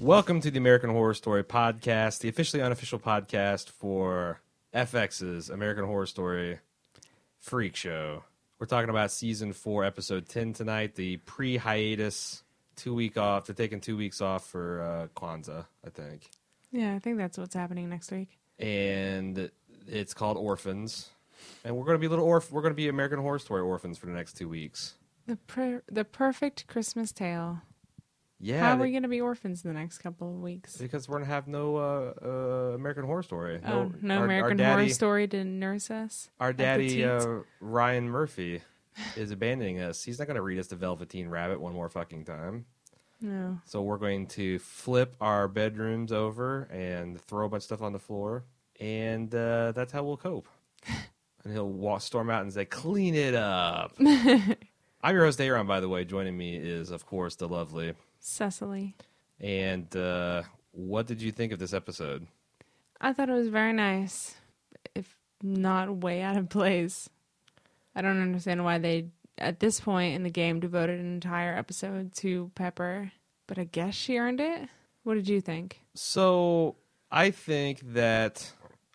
Welcome to the American Horror Story podcast, the officially unofficial podcast for FX's American Horror Story Freak Show. We're talking about season 4, episode 10 tonight, the pre-hiatus 2-week off. They're taking 2 weeks off for Kwanzaa, I think. Yeah, I think that's what's happening next week. And it's called Orphans. And we're going to be we're going to be American Horror Story orphans for the next 2 weeks. The perfect Christmas tale. Yeah. How are we going to be orphans in the next couple of weeks? Because we're going to have no American Horror Story. No our American daddy, Horror Story to nurse us. Our daddy, Ryan Murphy, is abandoning us. He's not going to read us The Velveteen Rabbit one more fucking time. No. So we're going to flip our bedrooms over and throw a bunch of stuff on the floor. And that's how we'll cope. And he'll storm out and say, clean it up. I'm your host, Aaron, by the way. Joining me is, of course, the lovely Cecily. And what did you think of this episode? I thought it was very nice, if not way out of place. I don't understand why they, at this point in the game, devoted an entire episode to Pepper. But I guess she earned it. What did you think? So, I think that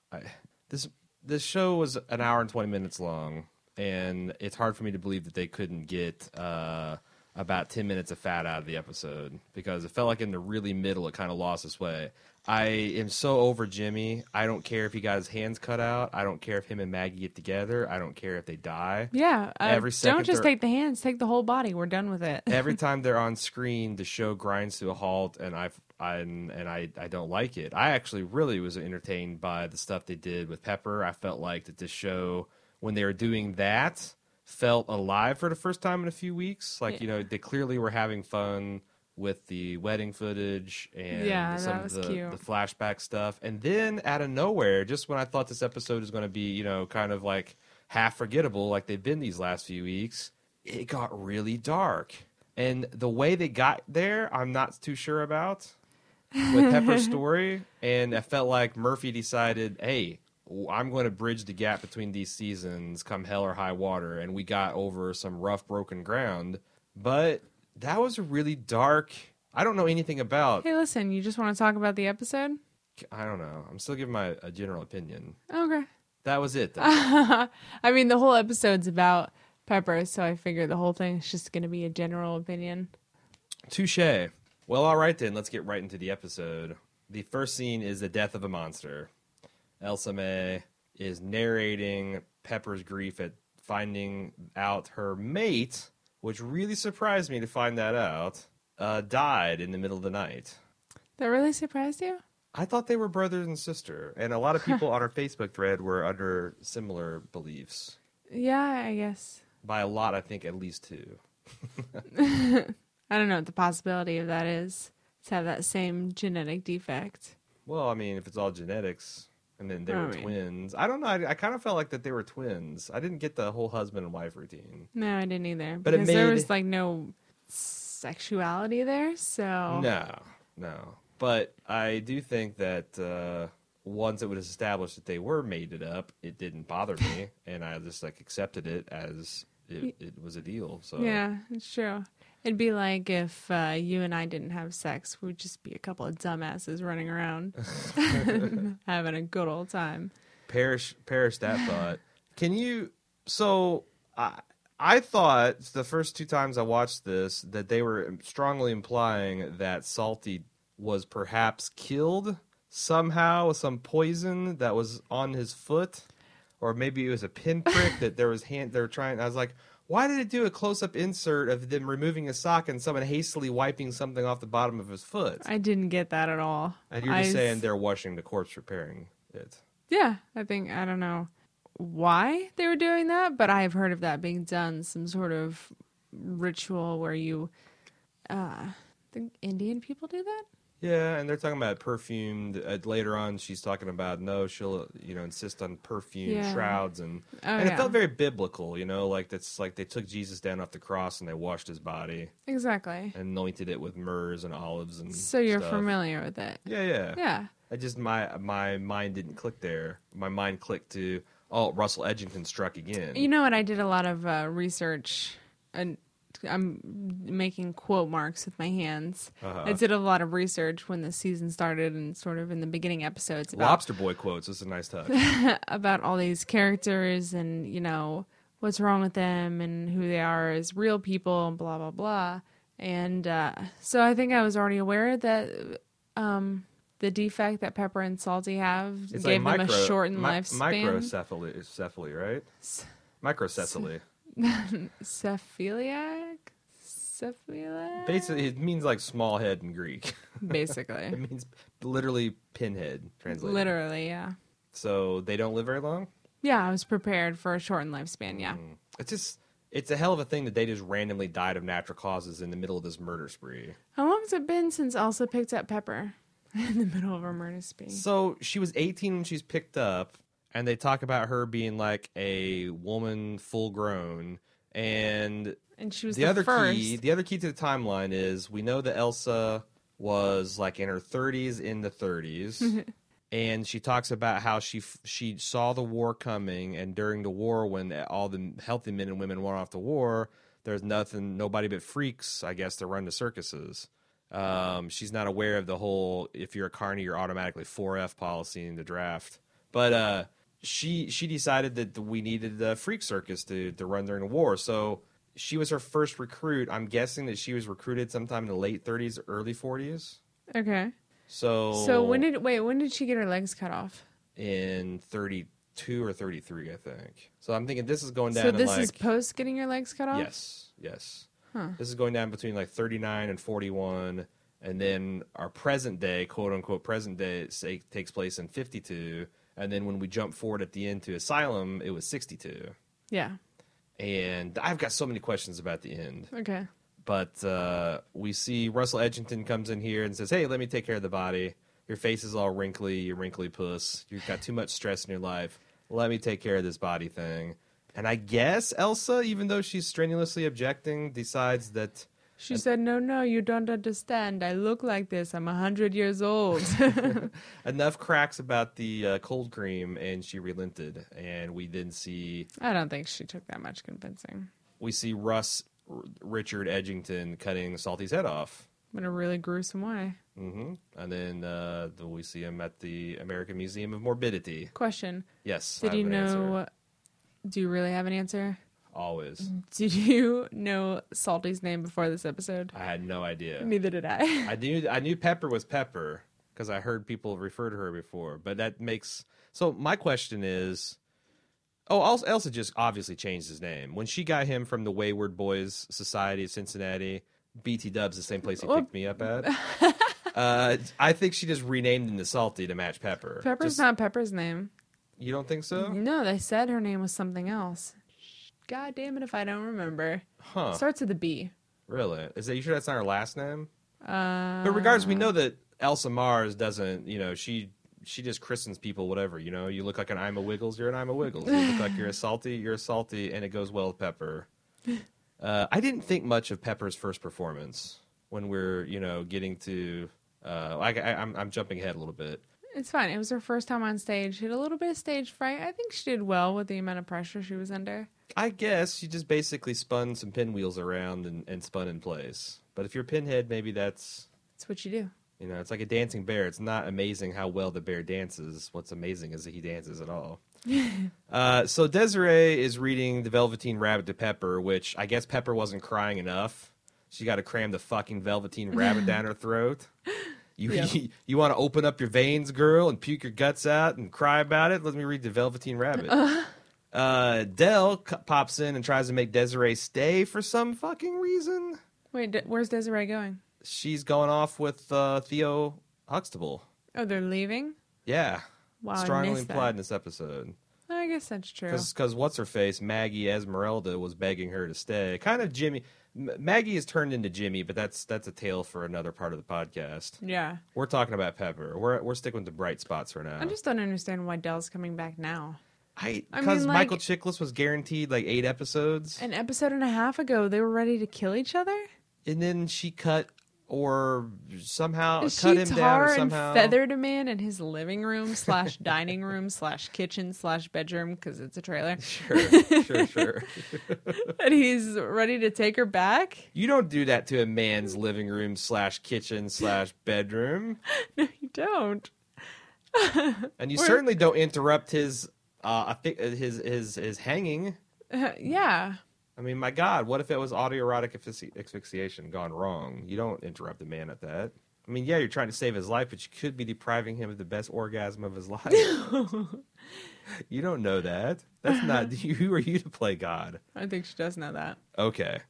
this show was an hour and 20 minutes long, and it's hard for me to believe that they couldn't get about 10 minutes of fat out of the episode, because it felt like in the really middle it kind of lost its way. I am so over Jimmy. I don't care if he got his hands cut out. I don't care if him and Maggie get together. I don't care if they die. Yeah, don't just take the hands, take the whole body. We're done with it. Every time they're on screen, the show grinds to a halt, and I don't like it. I actually really was entertained by the stuff they did with Pepper. I felt like that this show, when they were doing that, felt alive for the first time in a few weeks. Like, they clearly were having fun with the wedding footage and some of the flashback stuff. And then out of nowhere, just when I thought this episode was going to be, kind of like half forgettable like they've been these last few weeks, it got really dark. And the way they got there, I'm not too sure about with Pepper's story. And I felt like Murphy decided, hey, I'm going to bridge the gap between these seasons come hell or high water, and we got over some rough, broken ground. But that was a really dark... I don't know anything about... Hey, listen, you just want to talk about the episode? I don't know. I'm still giving a general opinion. Okay. That was it, though. I mean, the whole episode's about Pepper, so I figure the whole thing is just going to be a general opinion. Touché. Well, all right then. Let's get right into the episode. The first scene is the death of a monster. Elsa Mae is narrating Pepper's grief at finding out her mate, which really surprised me to find that out, died in the middle of the night. That really surprised you? I thought they were brother and sister, and a lot of people on our Facebook thread were under similar beliefs. Yeah, I guess. By a lot, I think at least 2. I don't know what the possibility of that is, to have that same genetic defect. Well, I mean, if it's all genetics... And then they were twins. I don't know. I kind of felt like that they were twins. I didn't get the whole husband and wife routine. No, I didn't either. But because there was like no sexuality there, so... No. But I do think that once it was established that they were mated up, it didn't bother me. And I just accepted it as it was a deal. So yeah, it's true. It'd be like if you and I didn't have sex. We'd just be a couple of dumbasses running around having a good old time. Perish that thought. Can you... So, I thought the first 2 times I watched this that they were strongly implying that Salty was perhaps killed somehow with some poison that was on his foot. Or maybe it was a pinprick that there was they were trying... I was like... Why did it do a close-up insert of them removing a sock and someone hastily wiping something off the bottom of his foot? I didn't get that at all. And you're just saying they're washing the corpse, repairing it. Yeah, I don't know why they were doing that, but I have heard of that being done, some sort of ritual where you, think Indian people do that? Yeah, and they're talking about perfumed. Later on, she's talking about she'll insist on perfumed shrouds, and it felt very biblical. That's like they took Jesus down off the cross and they washed his body exactly, and anointed it with myrrhs and olives and. So you're stuff. Familiar with it? Yeah. I just my mind didn't click there. My mind clicked to Russell Edgington struck again. You know what? I did a lot of research I'm making quote marks with my hands. Uh-huh. I did a lot of research when the season started and sort of in the beginning episodes about, Lobster Boy quotes. This is a nice touch. about all these characters and, you know, what's wrong with them and who they are as real people and blah, blah, blah. And so I think I was already aware that the defect that Pepper and Salty have It's gave like them a shortened lifespan. Microcephaly, right? Microcephaly. Cephaliac? Cephaliac? Basically, it means like small head in Greek. Basically. It means literally pinhead, translated. Literally, yeah. So they don't live very long? Yeah, I was prepared for a shortened lifespan, yeah. It's a hell of a thing that they just randomly died of natural causes in the middle of this murder spree. How long has it been since Elsa picked up Pepper in the middle of a murder spree? So she was 18 when she's picked up, and they talk about her being like a woman full grown. And she was the other first. key to the timeline is we know that Elsa was like in her 30s, in the 30s. And she talks about how she saw the war coming, and during the war, when all the healthy men and women went off to war, there's nobody but freaks, I guess, to run the circuses. She's not aware of the whole, if you're a carny, you're automatically 4F policy in the draft. But she decided that we needed the freak circus to run during the war. So she was her first recruit. I'm guessing that she was recruited sometime in the late 30s, early 40s. Okay. So when did she get her legs cut off? In 32 or 33, I think. So I'm thinking this is going down. So this in is post getting your legs cut off? Yes. Huh. This is going down between like 39 and 41, and then our present day, quote unquote present day, takes place in 52, and then when we jump forward at the end to Asylum, it was 62. Yeah. And I've got so many questions about the end. Okay. But we see Russell Edgington comes in here and says, hey, let me take care of the body. Your face is all wrinkly, you wrinkly puss. You've got too much stress in your life. Let me take care of this body thing. And I guess Elsa, even though she's strenuously objecting, decides that... She said, no, you don't understand. I look like this. I'm 100 years old. Enough cracks about the cold cream, and she relented. And we then see... I don't think she took that much convincing. We see Richard Edgington cutting Salty's head off. In a really gruesome way. Mm-hmm. And then we see him at the American Museum of Morbidity. Question. Yes. Did you know... Do you really have an answer? Always. Did you know Salty's name before this episode? I had no idea. Neither did I. I knew Pepper was Pepper because I heard people refer to her before. But that makes... So my question is... Oh, Elsa just obviously changed his name. When she got him from the Wayward Boys Society of Cincinnati, BT Dub's the same place he picked me up at. I think she just renamed him to Salty to match Pepper. Pepper's not Pepper's name. You don't think so? No, they said her name was something else. God damn it if I don't remember. Huh. Starts with a B. Really? You sure that's not her last name? But regardless, we know that Elsa Mars doesn't, she just christens people, whatever, You look like an I'm a Wiggles, you're an I'm a Wiggles. You look like you're a Salty, and it goes well with Pepper. I didn't think much of Pepper's first performance when we're, getting to... I'm jumping ahead a little bit. It's fine. It was her first time on stage. She had a little bit of stage fright. I think she did well with the amount of pressure she was under. I guess she just basically spun some pinwheels around and spun in place. But if you're Pinhead, maybe that's what you do. It's like a dancing bear. It's not amazing how well the bear dances. What's amazing is that he dances at all. So Desiree is reading The Velveteen Rabbit to Pepper, which I guess Pepper wasn't crying enough. She got to cram the fucking Velveteen Rabbit down her throat. You want to open up your veins, girl, and puke your guts out and cry about it? Let me read The Velveteen Rabbit. Dell pops in and tries to make Desiree stay for some fucking reason. Wait, where's Desiree going? She's going off with Theo Huxtable. Oh, they're leaving? Yeah. Wow, strongly implied in this episode. I guess that's true. Because what's-her-face, Maggie Esmeralda, was begging her to stay. Kind of Jimmy... Maggie has turned into Jimmy, but that's a tale for another part of the podcast. Yeah. We're talking about Pepper. We're sticking with the bright spots for now. I just don't understand why Dell's coming back now. Because Michael Chiklis was guaranteed 8 episodes. An episode and a half ago, they were ready to kill each other? And then she cut or somehow Does cut she him down, tar or and somehow feathered a man in his living room / dining room / kitchen / bedroom because it's a trailer, Sure. and he's ready to take her back? You don't do that to a man's living room / kitchen / bedroom, No, you don't. and you certainly don't interrupt his his hanging. Yeah. I mean, my God, what if it was autoerotic asphyxiation gone wrong? You don't interrupt a man at that. I mean, yeah, you're trying to save his life, but you could be depriving him of the best orgasm of his life. You don't know that. That's not who are you to play God? I think she does know that. Okay.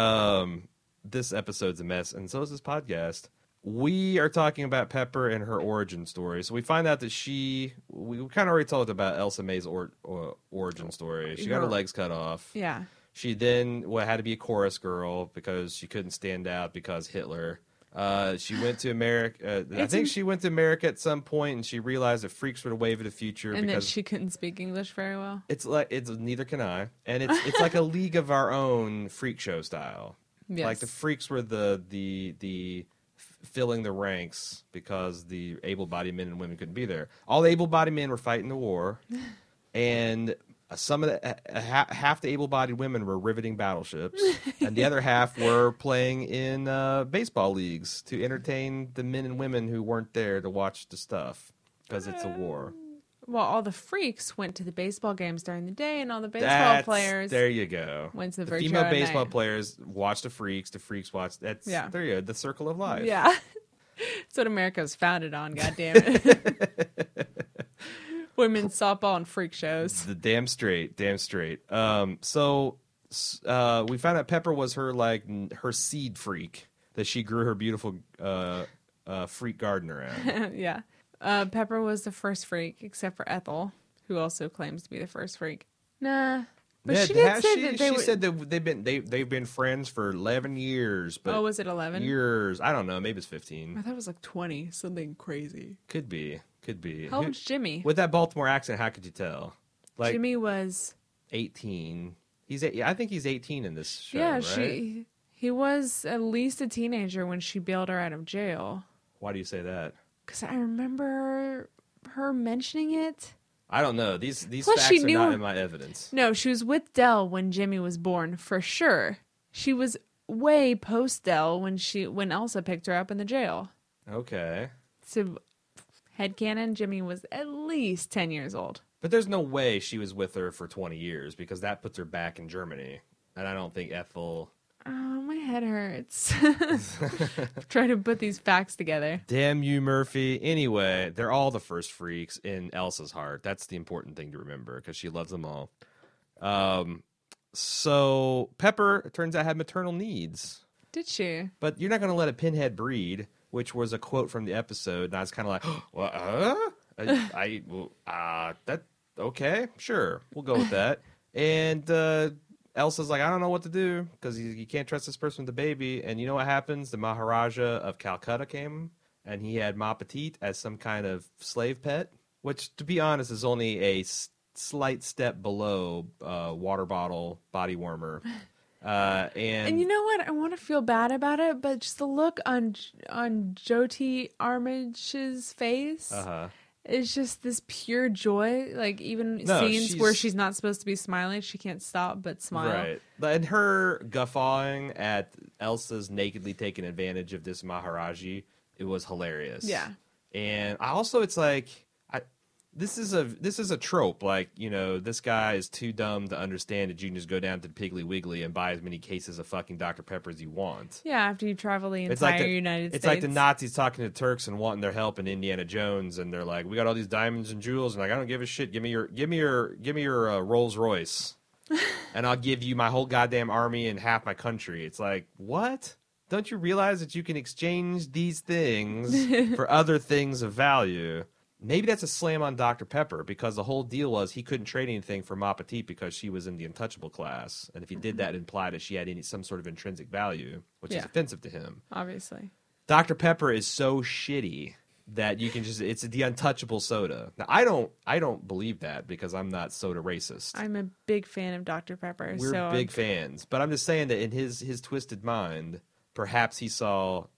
This episode's a mess, and so is this podcast. We are talking about Pepper and her origin story. So we find out that we kind of already talked about Elsa May's origin story. She got her legs cut off. Yeah. She then had to be a chorus girl because she couldn't stand out because Hitler. She went to America. I think she went to America at some point, and she realized that freaks were the wave of the future. And because that she couldn't speak English very well. it's neither can I, and it's like a League of Our Own freak show style. Yes. Like the freaks were the filling the ranks because the able-bodied men and women couldn't be there. All the able-bodied men were fighting the war, and some of the half the able-bodied women were riveting battleships, and the other half were playing in baseball leagues to entertain the men and women who weren't there to watch the stuff because it's a war. Well, all the freaks went to the baseball games during the day, and all the baseball players. There you go. Went to the the freak female show at baseball night. players watched the freaks watched. There you go. The circle of life. Yeah. That's what America was founded on, goddammit. Women's softball and freak shows. The damn straight. So we found out Pepper was her seed freak that she grew her beautiful freak garden around. Yeah. Pepper was the first freak, except for Ethel, who also claims to be the first freak. Nah. But Yeah, she did say that she said that they've been friends for 11 years. But was it 11? Years. I don't know. Maybe it's 15. I thought it was like 20, something crazy. Could be. How old's Jimmy? With that Baltimore accent, how could you tell? Like Jimmy was 18. I think he's 18 in this show. yeah. Right? He was at least a teenager when she bailed her out of jail. Why do you say that? Because I remember her mentioning it. I don't know. These Plus, facts she are knew not her- in my evidence. No, she was with Dell when Jimmy was born, for sure. She was way post Dell when Elsa picked her up in the jail. Okay. So, headcanon, Jimmy was at least 10 years old. But there's no way she was with her for 20 years because that puts her back in Germany. And I don't think Ethel... Oh, my head hurts. Trying to put these facts together. Damn you, Murphy. Anyway, they're all the first freaks in Elsa's heart. That's the important thing to remember because she loves them all. So Pepper, it turns out, had maternal needs. Did she? But you're not going to let a pinhead breed, which was a quote from the episode. And I was kind of like, okay, sure. We'll go with that. And Elsa's like, I don't know what to do because you can't trust this person with the baby. And you know what happens? The Maharaja of Calcutta came, and he had Ma Petite as some kind of slave pet, which, to be honest, is only a slight step below water bottle body warmer. And you know what? I want to feel bad about it, but just the look on Jyoti Armige's face is just this pure joy. Like, even scenes where she's not supposed to be smiling, she can't stop but smile. Right. And her guffawing at Elsa's nakedly taking advantage of this Maharaji, it was hilarious. Yeah. And it's like, this is a trope. Like, this guy is too dumb to understand that you can just go down to Piggly Wiggly and buy as many cases of fucking Dr. Pepper as you want. Yeah, after you travel the It's entire like United States. It's like the Nazis talking to Turks and wanting their help in Indiana Jones, and they're like, "We got all these diamonds and jewels," and like, "I don't give a shit. Give me your Rolls Royce, and I'll give you my whole goddamn army and half my country." It's like, what? Don't you realize that you can exchange these things for other things of value? Maybe that's a slam on Dr. Pepper because the whole deal was he couldn't trade anything for Ma Petite because she was in the untouchable class. And if he did that, it implied that she had some sort of intrinsic value, which is offensive to him. Obviously. Dr. Pepper is so shitty that you can it's the untouchable soda. Now, I don't believe that because I'm not soda racist. I'm a big fan of Dr. Pepper. We're big fans. But I'm just saying that in his twisted mind, perhaps he saw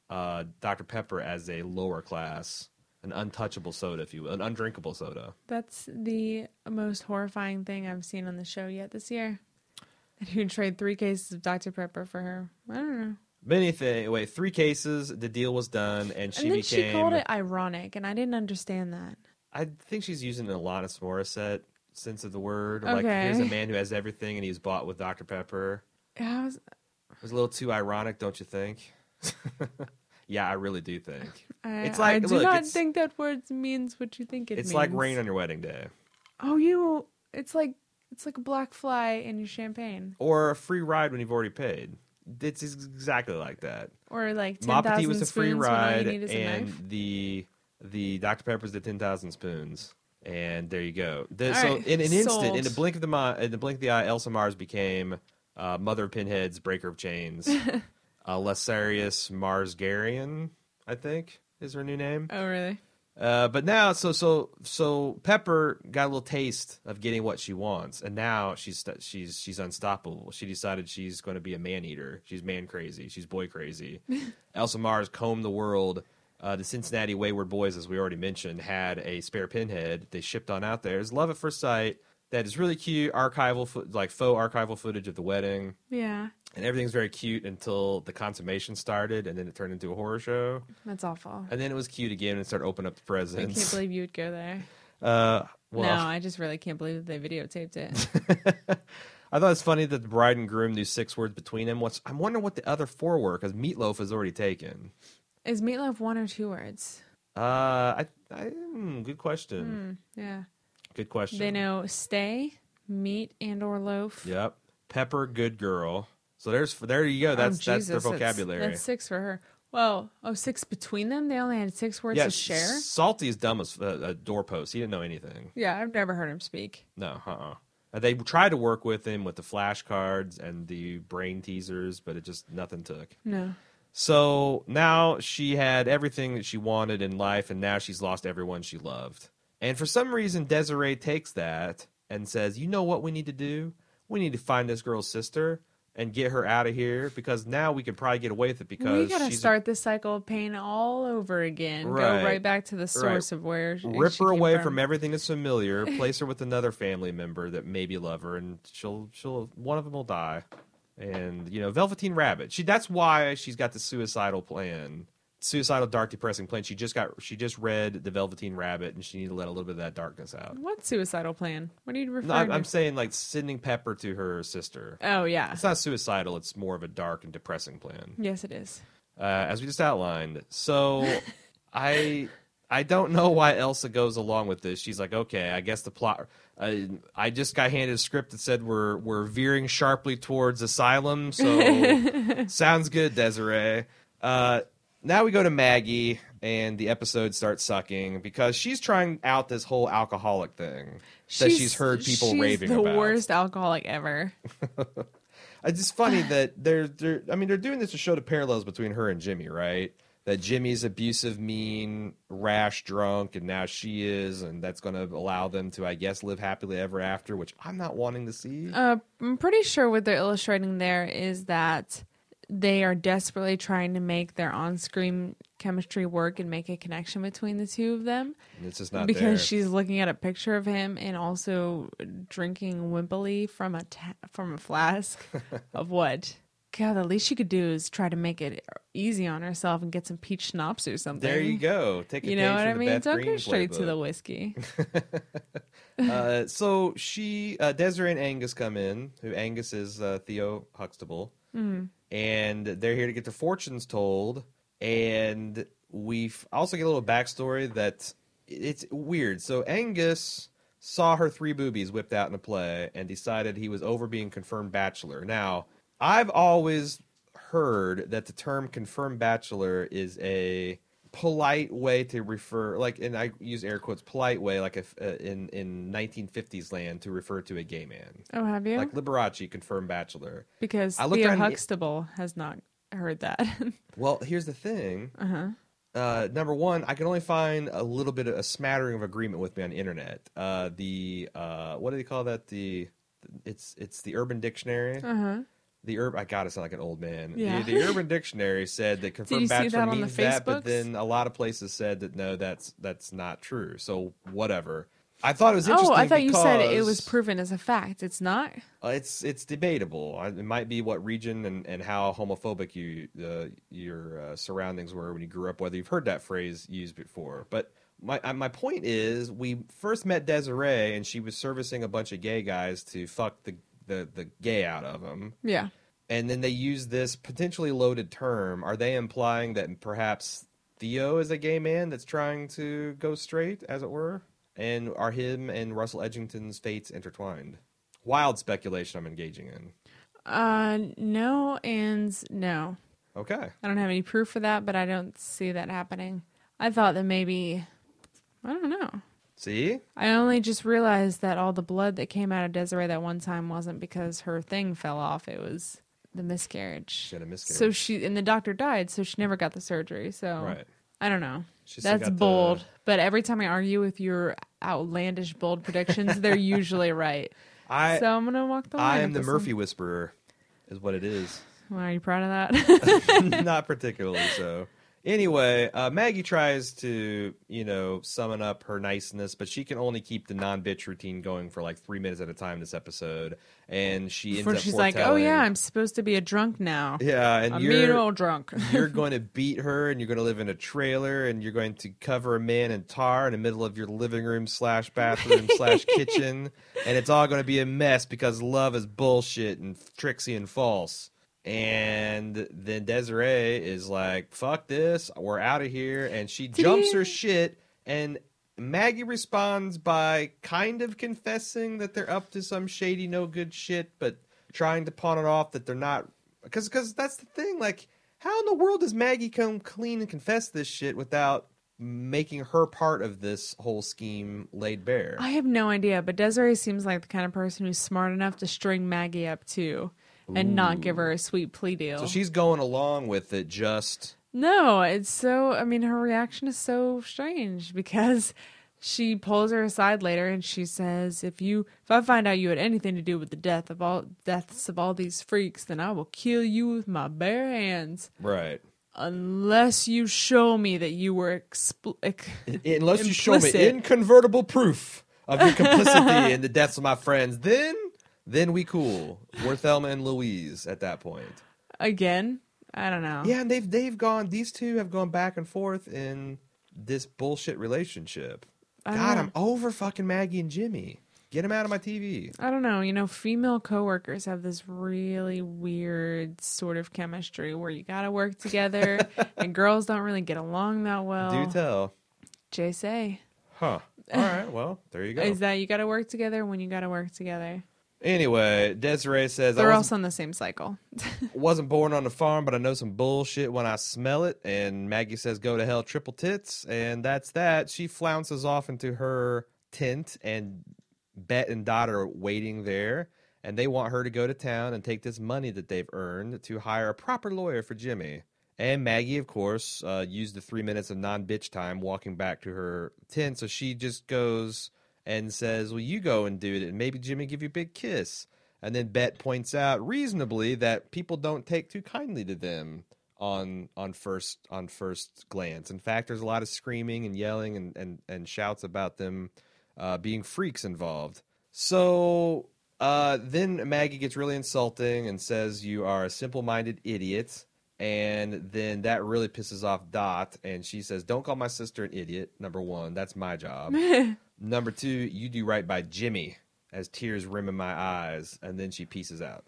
Dr. Pepper as a lower class, an untouchable soda, if you will, an undrinkable soda. That's the most horrifying thing I've seen on the show yet this year. That you would trade 3 cases of Dr. Pepper for her. I don't know. Many things. Wait, 3 cases. The deal was done, and she And then became. she called it ironic, and I didn't understand that. I think she's using an Alanis Morissette sense of the word. Okay. Like, here's a man who has everything, and he's bought with Dr. Pepper. Yeah, It was a little too ironic, don't you think? Yeah, I really do think. It's like, I do look, not it's- think that word means what you think it means. It's like rain on your wedding day, Oh, it's like a black fly in your champagne, or a free ride when you've already paid. It's exactly like that. or like Mopati 10,000 was the free spoons when all ride, you need is a knife. and the Dr. Pepper's the 10,000 spoons, and there you go. All So right, in an instant, sold. in the blink of the eye, Elsa Mars became Mother of Pinhead's Breaker of Chains. Lessarius Marsgarian, I think, is her new name. Oh, really? But now, so Pepper got a little taste of getting what she wants, and now she's unstoppable. She decided she's going to be a man eater. She's man crazy. She's boy crazy. Elsa Mars combed the world. The Cincinnati Wayward Boys, as we already mentioned, had a spare Pinhead. They shipped on out there. It's love at first sight. That is really cute archival, faux archival footage of the wedding. Yeah, And everything's very cute until the consummation started, and then it turned into a horror show. that's awful. And then it was cute again and started opening up the I presents. can't believe you would go there. Well, No, I just really can't believe that they videotaped it. I thought it's funny that the bride and groom knew 6 words between them. I'm wondering what the other 4 were, because Meatloaf is already taken. Is meatloaf 1 or 2 words? Good question. Yeah. Good question. They know stay, meat, and or loaf. Yep. Pepper, good girl. So there you go. That's their vocabulary. That's 6 for her. Well, 6 between them? They only had 6 words to share? Salty is dumb as a doorpost. He didn't know anything. Yeah, I've never heard him speak. No, They tried to work with him with the flashcards and the brain teasers, but it just nothing took. No. So now she had everything that she wanted in life, and now she's lost everyone she loved. And for some reason, Desiree takes that and says, you know what we need to do? We need to find this girl's sister and get her out of here, because now we could probably get away with it, because We gotta start this cycle of pain all over again. Right. Go right back to the source of where rip she her came away from everything that's familiar, place her with another family member that maybe love her, and she'll one of them will die. And Velveteen Rabbit. That's why she's got the suicidal dark depressing plan. She just read the Velveteen Rabbit, and she needed to let a little bit of that darkness out. What suicidal plan? What are you referring No, to? I'm saying like sending Pepper to her sister. Oh, yeah. It's not suicidal. It's more of a dark and depressing plan. Yes, it is. As we just outlined. So I don't know why Elsa goes along with this. She's like, okay, I guess the plot. I just got handed a script that said we're veering sharply towards asylum. So sounds good, Desiree. Now we go to Maggie, and the episode starts sucking because she's trying out this whole alcoholic thing that she's heard people raving about. She's the worst alcoholic ever. It's just funny that they're doing this to show the parallels between her and Jimmy, right? That Jimmy's abusive, mean, rash, drunk, and now she is, and that's going to allow them to, I guess, live happily ever after, which I'm not wanting to see. I'm pretty sure what they're illustrating there is that they are desperately trying to make their on-screen chemistry work and make a connection between the two of them. And it's just not because there. she's looking at a picture of him and also drinking Wimply from a flask of what? God, the least she could do is try to make it easy on herself and get some peach schnapps or something. There you go. Take a You page know what from I the mean? Beth Don't Green go straight to playbook. the whiskey. So Desiree and Angus come in. Who Angus is Theo Huxtable, and they're here to get their fortunes told. And we also get a little backstory that it's weird. So Angus saw her 3 boobies whipped out in a play and decided he was over being confirmed bachelor. Now, I've always heard that the term confirmed bachelor is a polite way to refer, like, and I use air quotes, polite way, like if in 1950s land to refer to a gay man. Oh, have you? Like Liberace, confirmed bachelor. Because I looked Theo around- Huxtable has not heard that. Well, here's the thing. Uh-huh. Number one, I can only find a little bit of a smattering of agreement with me on the internet. What do they call that? It's the Urban Dictionary. Uh-huh. I gotta sound like an old man. Yeah. The Urban Dictionary said that confirmed you see bachelor that on the means that, but Facebooks? then a lot of places said that no, that's not true. So whatever. I thought it was interesting. Oh, I thought you said it because, was proven as a fact. It's not? It's debatable. It might be what region and how homophobic your surroundings were when you grew up, whether you've heard that phrase used before. But my point is, we first met Desiree, and she was servicing a bunch of gay guys to fuck the gay out of them. Yeah. And then they use this potentially loaded term. Are they implying that perhaps Theo is a gay man that's trying to go straight, as it were? And are him and Russell Edgington's fates intertwined? Wild speculation I'm engaging in. No and no. Okay. I don't have any proof for that, but I don't see that happening. I thought that maybe, I don't know. See? I only just realized that all the blood that came out of Desiree that one time wasn't because her thing fell off. It was the miscarriage. She had a miscarriage. So and the doctor died, so she never got the surgery. So Right. I don't know. She still That's got bold. But every time I argue with your outlandish bold predictions, they're usually right. So I'm going to walk the line. I am with the this Murphy Whisperer, is what it is. one. Well, are you proud of that? Not particularly so. Anyway, Maggie tries to, summon up her niceness, but she can only keep the non-bitch routine going for like 3 minutes at a time this episode. And she ends up She's like, oh yeah, I'm supposed to be a drunk now. Yeah, and a mean old drunk. You're going to beat her, and you're going to live in a trailer, and you're going to cover a man in tar in the middle of your living room / bathroom / kitchen, and it's all going to be a mess because love is bullshit and tricksy and false. And then Desiree is like, fuck this, we're out of here, and she jumps her shit, and Maggie responds by kind of confessing that they're up to some shady, no good shit, but trying to pawn it off that they're not. Because that's the thing. Like, how in the world does Maggie come clean and confess this shit without making her part of this whole scheme laid bare? I have no idea, but Desiree seems like the kind of person who's smart enough to string Maggie up too and not give her a sweet plea deal. So she's going along with it just... No, it's so, her reaction is so strange because she pulls her aside later and she says, if I find out you had anything to do with the deaths of all these freaks, then I will kill you with my bare hands. Right. Unless you show me that you were unless you show me inconvertible proof of your complicity in the deaths of my friends, then we cool. We're Thelma and Louise at that point. Again? I don't know. Yeah, and these two have gone back and forth in this bullshit relationship. God, I'm over fucking Maggie and Jimmy. Get them out of my TV. I don't know. Female coworkers have this really weird sort of chemistry where you gotta work together, and girls don't really get along that well. Do tell. Jay say. Huh. All right, well, there you go. Is that you gotta work together when you gotta work together? Anyway, Desiree says... They're also on the same cycle. Wasn't born on the farm, but I know some bullshit when I smell it. And Maggie says, go to hell, triple tits. And that's that. She flounces off into her tent, and Bet and Dot are waiting there. And they want her to go to town and take this money that they've earned to hire a proper lawyer for Jimmy. And Maggie, of course, used the 3 minutes of non-bitch time walking back to her tent. So she just goes... and says, well, you go and do it, and maybe Jimmy give you a big kiss. And then Bet points out reasonably that people don't take too kindly to them on first glance. In fact, there's a lot of screaming and yelling and shouts about them being freaks involved. So then Maggie gets really insulting and says you are a simple-minded idiot. And then that really pisses off Dot, and she says, don't call my sister an idiot, number one. That's my job. Number two, you do right by Jimmy, as tears rim in my eyes. And then she pieces out.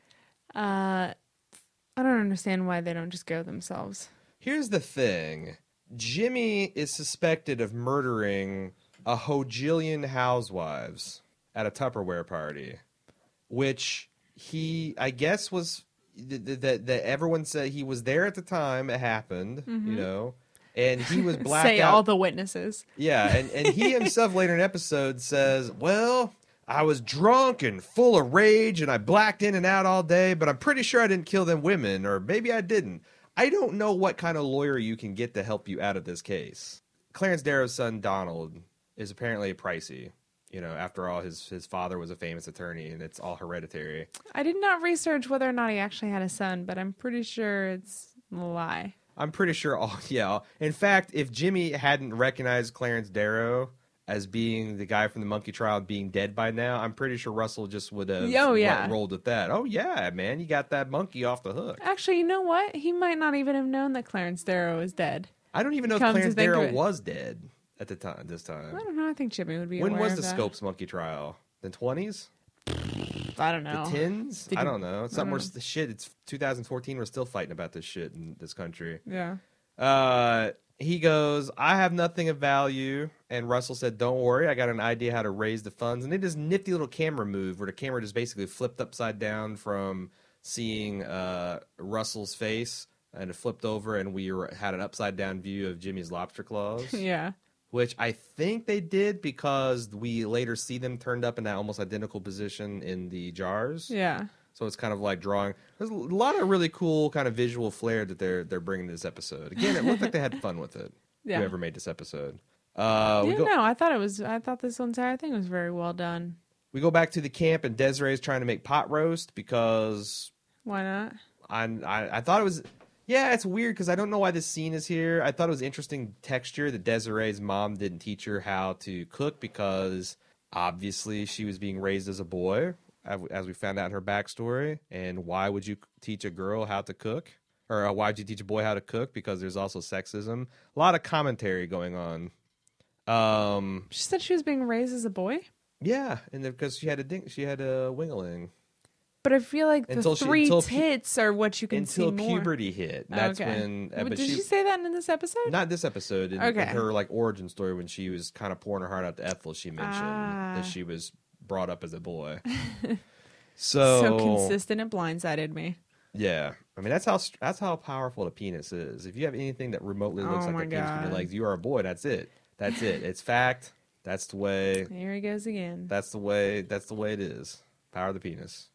I don't understand why they don't just go themselves. Here's the thing. Jimmy is suspected of murdering a hojillion housewives at a Tupperware party, which he, I guess, was... that everyone said he was there at the time it happened, and he was blacked out. Say all the witnesses. Yeah, and he himself later in an episode says, well, I was drunk and full of rage and I blacked in and out all day, but I'm pretty sure I didn't kill them women, or maybe I didn't. I don't know what kind of lawyer you can get to help you out of this case. Clarence Darrow's son, Donald, is apparently pricey. after all, his father was a famous attorney, and it's all hereditary. I did not research whether or not he actually had a son, but I'm pretty sure it's a lie. I'm pretty sure yeah. In fact, if Jimmy hadn't recognized Clarence Darrow as being the guy from the monkey trial being dead by now, I'm pretty sure Russell just would have rolled with that. Oh, yeah, man, you got that monkey off the hook. Actually, you know what? He might not even have known that Clarence Darrow was dead. I don't even know if Clarence Darrow was dead at this time. I don't know. I think Jimmy would be When aware was of the that. Scopes monkey trial? The 20s? I don't know. The 10s? I don't know. It's something where the shit, it's 2014, we're still fighting about this shit in this country. Yeah. He goes, I have nothing of value. And Russell said, don't worry, I got an idea how to raise the funds. And they did this nifty little camera move where the camera just basically flipped upside down from seeing Russell's face, and it flipped over, and we had an upside down view of Jimmy's lobster claws. Yeah. Which I think they did because we later see them turned up in that almost identical position in the jars. Yeah. So it's kind of like drawing. There's a lot of really cool kind of visual flair that they're bringing to this episode. Again, it looked like they had fun with it. Yeah. Whoever made this episode. No, I thought this entire thing was very well done. We go back to the camp, and Desiree's trying to make pot roast because why not? I thought it was. Yeah, it's weird because I don't know why this scene is here. I thought it was interesting texture that Desiree's mom didn't teach her how to cook because obviously she was being raised as a boy, as we found out in her backstory. And why would you teach a girl how to cook? Or why would you teach a boy how to cook? Because there's also sexism. A lot of commentary going on. She said she was being raised as a boy? Yeah, and because she had a wingling. But I feel like the three tits are what you can see more. Until puberty hit. That's when... Did she say that in this episode? Not this episode. In her origin story, when she was kind of pouring her heart out to Ethel, she mentioned that she was brought up as a boy. So consistent, it blindsided me. Yeah. I mean, that's how powerful the penis is. If you have anything that remotely looks like a penis between your legs, you are a boy. That's it. That's it. It's fact. That's the way... Here he goes again. That's the way it is. Power of the penis.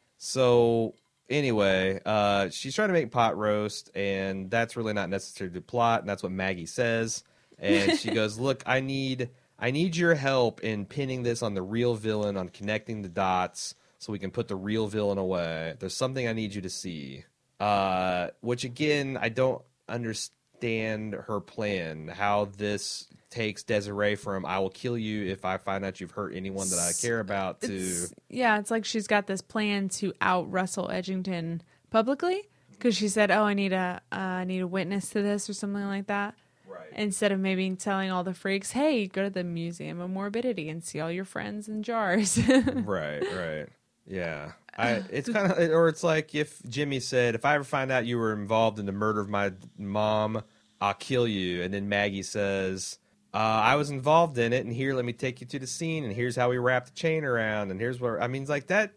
So anyway, she's trying to make pot roast, and that's really not necessary to the plot, and that's what Maggie says. And she goes, "Look, I need your help in pinning this on the real villain, on connecting the dots, so we can put the real villain away. There's something I need you to see." Which again, I don't understand her plan. How this takes Desiree from "I will kill you if I find out you've hurt anyone that I care about" to it's like she's got this plan to out Russell Edgington publicly because she said, "Oh, I need a witness to this" or something like that. Right. Instead of maybe telling all the freaks, "Hey, go to the Museum of Morbidity and see all your friends in jars." Right. Yeah. It's kind of, or it's like if Jimmy said, "If I ever find out you were involved in the murder of my mom, I'll kill you." And then Maggie says, "I was involved in it, and here, let me take you to the scene, and here's how we wrap the chain around, and here's where..." I mean, it's like that.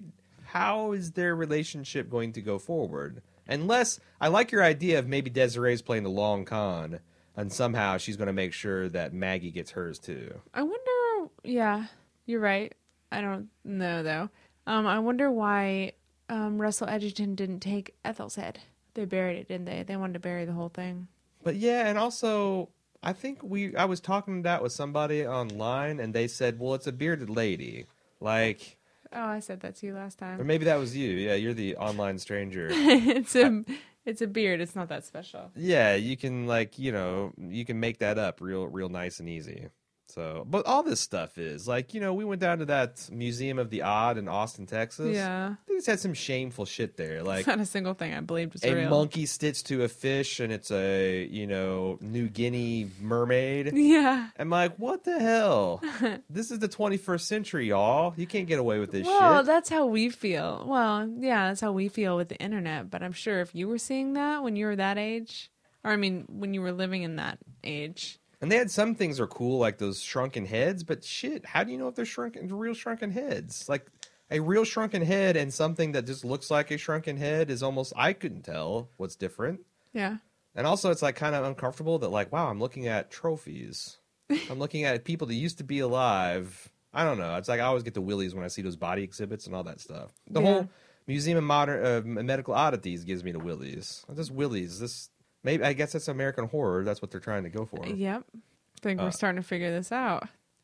How is their relationship going to go forward? Unless, I like your idea of maybe Desiree's playing the long con, and somehow she's going to make sure that Maggie gets hers too. I wonder. Yeah, you're right. I don't know though. I wonder why Russell Edgington didn't take Ethel's head. They buried it, didn't they? They wanted to bury the whole thing. But yeah, and also, I think I was talking that with somebody online, and they said, "Well, it's a bearded lady." Like, oh, I said that to you last time. Or maybe that was you. Yeah, you're the online stranger. It's a beard. It's not that special. Yeah, you can you can make that up real nice and easy. So, but all this stuff is like, we went down to that Museum of the Odd in Austin, Texas. Yeah. They just had some shameful shit there. Like, not a single thing I believed was real. real. A monkey stitched to a fish, and it's a, New Guinea mermaid. Yeah. I'm like, what the hell? This is the 21st century, y'all. You can't get away with this shit. Well, that's how we feel. Well, yeah, that's how we feel with the internet. But I'm sure if you were seeing that when you were that age, or I mean, when you were living in that age. And they had some things that are cool, like those shrunken heads, but shit, how do you know if they're real shrunken heads? Like, a real shrunken head and something that just looks like a shrunken head is almost, I couldn't tell what's different. Yeah. And also, it's like kind of uncomfortable that, like, wow, I'm looking at trophies. I'm looking at people that used to be alive. I don't know. It's like I always get the willies when I see those body exhibits and all that stuff. The whole Museum of Modern Medical Oddities gives me the willies. Just willies. Maybe, I guess that's American Horror. That's what they're trying to go for. Yep. I think we're starting to figure this out.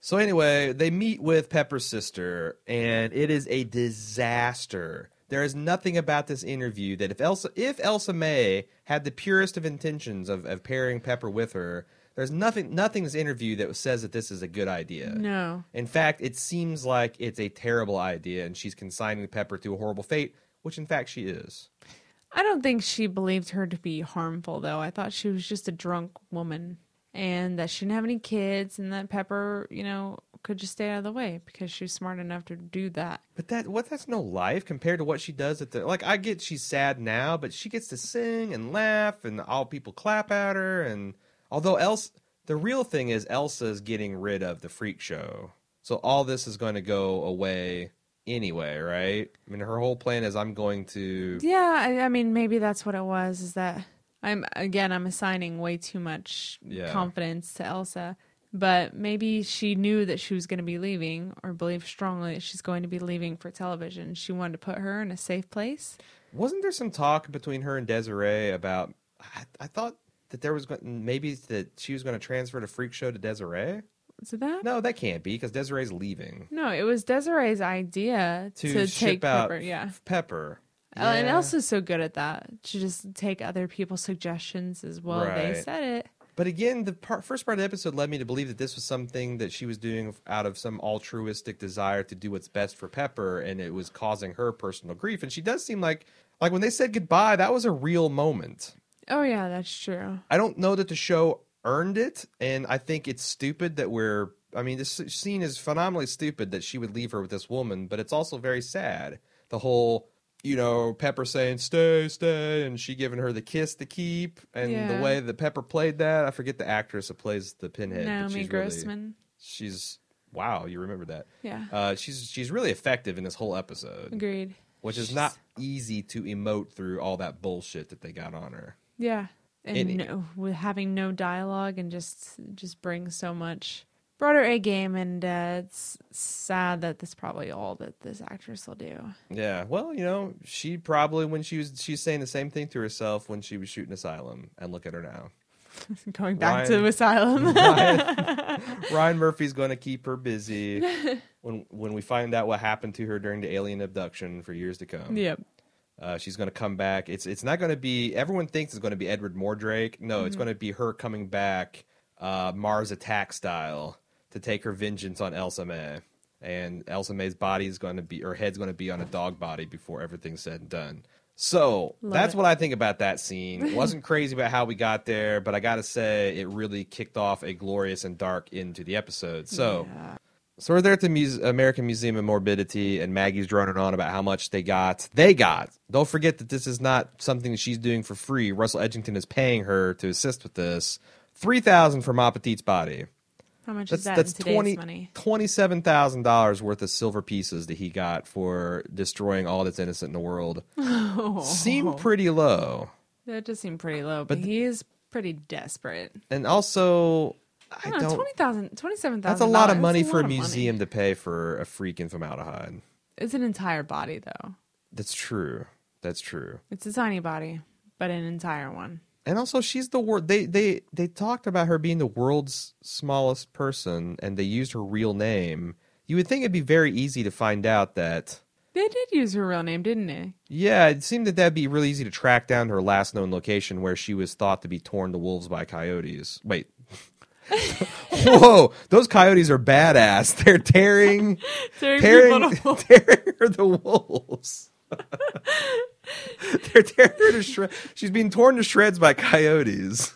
So anyway, they meet with Pepper's sister, and it is a disaster. There is nothing about this interview that if Elsa May had the purest of intentions of pairing Pepper with her, there's nothing in this interview that says that this is a good idea. No. In fact, it seems like it's a terrible idea, and she's consigning Pepper to a horrible fate, which in fact she is. I don't think she believed her to be harmful, though. I thought she was just a drunk woman and that she didn't have any kids and that Pepper, could just stay out of the way because she was smart enough to do that. But that's no life compared to what she does at the... Like, I get she's sad now, but she gets to sing and laugh and all people clap at her. And although the real thing is Elsa's getting rid of the freak show. So all this is going to go away anyway, right? I mean, her whole plan is I'm going to... Yeah, I mean, maybe that's what it was, is that I'm assigning way too much confidence to Elsa. But maybe she knew that she was going to be leaving or believed strongly that she's going to be leaving for television. She wanted to put her in a safe place. Wasn't there some talk between her and Desiree about... I thought that there was maybe that she was going to transfer the freak show to Desiree? Is it that? No, that can't be because Desiree's leaving. No, it was Desiree's idea to take Pepper. Yeah, Pepper. Yeah. And Elsa's so good at that. To just take other people's suggestions as well. Right. They said it. But again, the first part of the episode led me to believe that this was something that she was doing out of some altruistic desire to do what's best for Pepper, and it was causing her personal grief. And she does seem like when they said goodbye, that was a real moment. Oh, yeah, that's true. I don't know that the show earned it, and I think it's stupid that this scene is phenomenally stupid that she would leave her with this woman, but it's also very sad. The whole... Pepper saying, stay, stay, and she giving her the kiss to keep, and the way that Pepper played that, I forget the actress that plays the Pinhead. Naomi Grossman. Wow, you remember that. Yeah. She's really effective in this whole episode. Agreed. Which is not easy to emote through all that bullshit that they got on her. Yeah. And with having no dialogue and just brings so much... Brought her A game, and it's sad that that's probably all that this actress will do. Yeah, well, she probably, when she's saying the same thing to herself when she was shooting Asylum, and look at her now. Going back to Asylum. Ryan Murphy's going to keep her busy when we find out what happened to her during the alien abduction for years to come. Yep. She's going to come back. It's not going to be, everyone thinks it's going to be Edward Mordrake. No, it's going to be her coming back Mars Attack style, to take her vengeance on Elsa May. And Elsa May's head's going to be on a dog body before everything's said and done. So, that's what I think about that scene. Wasn't crazy about how we got there, but I gotta say, it really kicked off a glorious and dark end to the episode. So we're there at the American Museum of Morbidity, and Maggie's droning on about how much they got. Don't forget that this is not something that she's doing for free. Russell Edgington is paying her to assist with this. $3,000 for Ma Petite's body. How much is that in today's money? $27,000 worth of silver pieces that he got for destroying all that's innocent in the world. Seemed pretty low. That does seem pretty low, but he is pretty desperate. And also, $27,000. That's a lot of money for a museum to pay for a freak in formaldehyde. It's an entire body, though. That's true. It's a tiny body, but an entire one. And also, she's the world. They talked about her being the world's smallest person, and they used her real name. You would think it'd be very easy to find out that they did use her real name, didn't they? Yeah, it seemed that that'd be really easy to track down her last known location, where she was thought to be torn to wolves by coyotes. Wait. Whoa, those coyotes are badass. They're tearing her the wolves. They're tearing her to shreds. She's being torn to shreds by coyotes.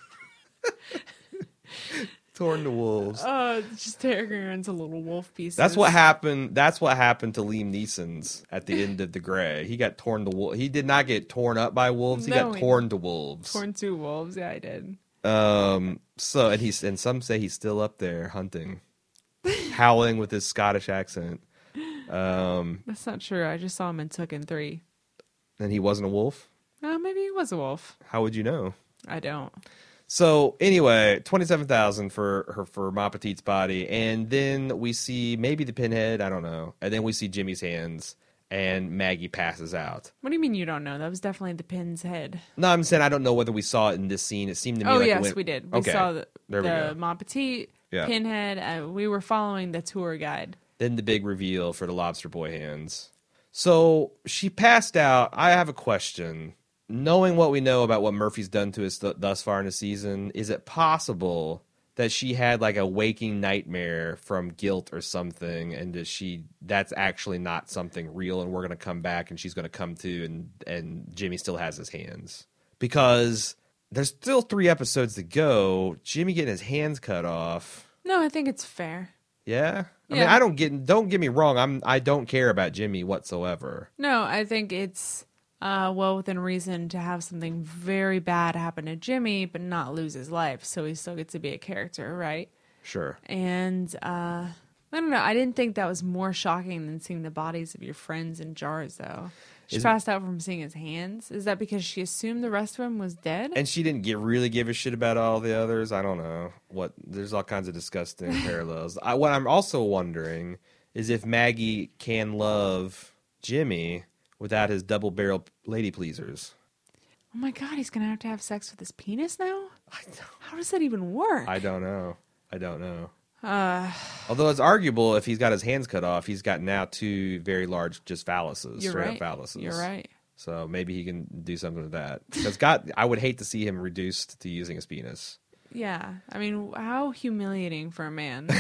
Torn to wolves. Just tearing her into little wolf pieces. That's what happened to Liam Neeson's at the end of The Grey. He got torn to wolves. He did not get torn up by wolves. He got torn to wolves. Torn to wolves. Yeah, I did. So and some say he's still up there hunting, howling with his Scottish accent. That's not true. I just saw him in Tooken 3. And he wasn't a wolf? Maybe he was a wolf. How would you know? I don't. So anyway, $27,000 for Ma Petite's body, and then we see maybe the Pinhead. I don't know. And then we see Jimmy's hands, and Maggie passes out. What do you mean you don't know? That was definitely the Pin's head. No, I'm saying I don't know whether we saw it in this scene. It seemed to me like yes, we did. We saw the go. Ma Petite Yeah. Pinhead. We were following the tour guide. Then the big reveal for the Lobster Boy hands. So she passed out. I have a question. Knowing what we know about what Murphy's done to us thus far in the season, is it possible that she had like a waking nightmare from guilt or something, and that's actually not something real, and we're going to come back and she's going to come to, and Jimmy still has his hands? Because there's still 3 episodes to go. Jimmy getting his hands cut off. No, I think it's fair. Yeah? I Yeah. mean, don't get me wrong. I don't care about Jimmy whatsoever. No, I think it's well within reason to have something very bad happen to Jimmy, but not lose his life. So he still gets to be a character, right? Sure. And I don't know. I didn't think that was more shocking than seeing the bodies of your friends in jars, though. She passed out from seeing his hands. Is that because she assumed the rest of him was dead? And she didn't really give a shit about all the others. I don't know. There's all kinds of disgusting parallels. What I'm also wondering is if Maggie can love Jimmy without his double-barrel lady pleasers. Oh my God, he's going to have sex with his penis now? How does that even work? I don't know. Although it's arguable, if he's got his hands cut off, he's got now 2 very large just phalluses, straight up phalluses. You're right. So maybe he can do something with that. Because I would hate to see him reduced to using his penis. Yeah. I mean, how humiliating for a man.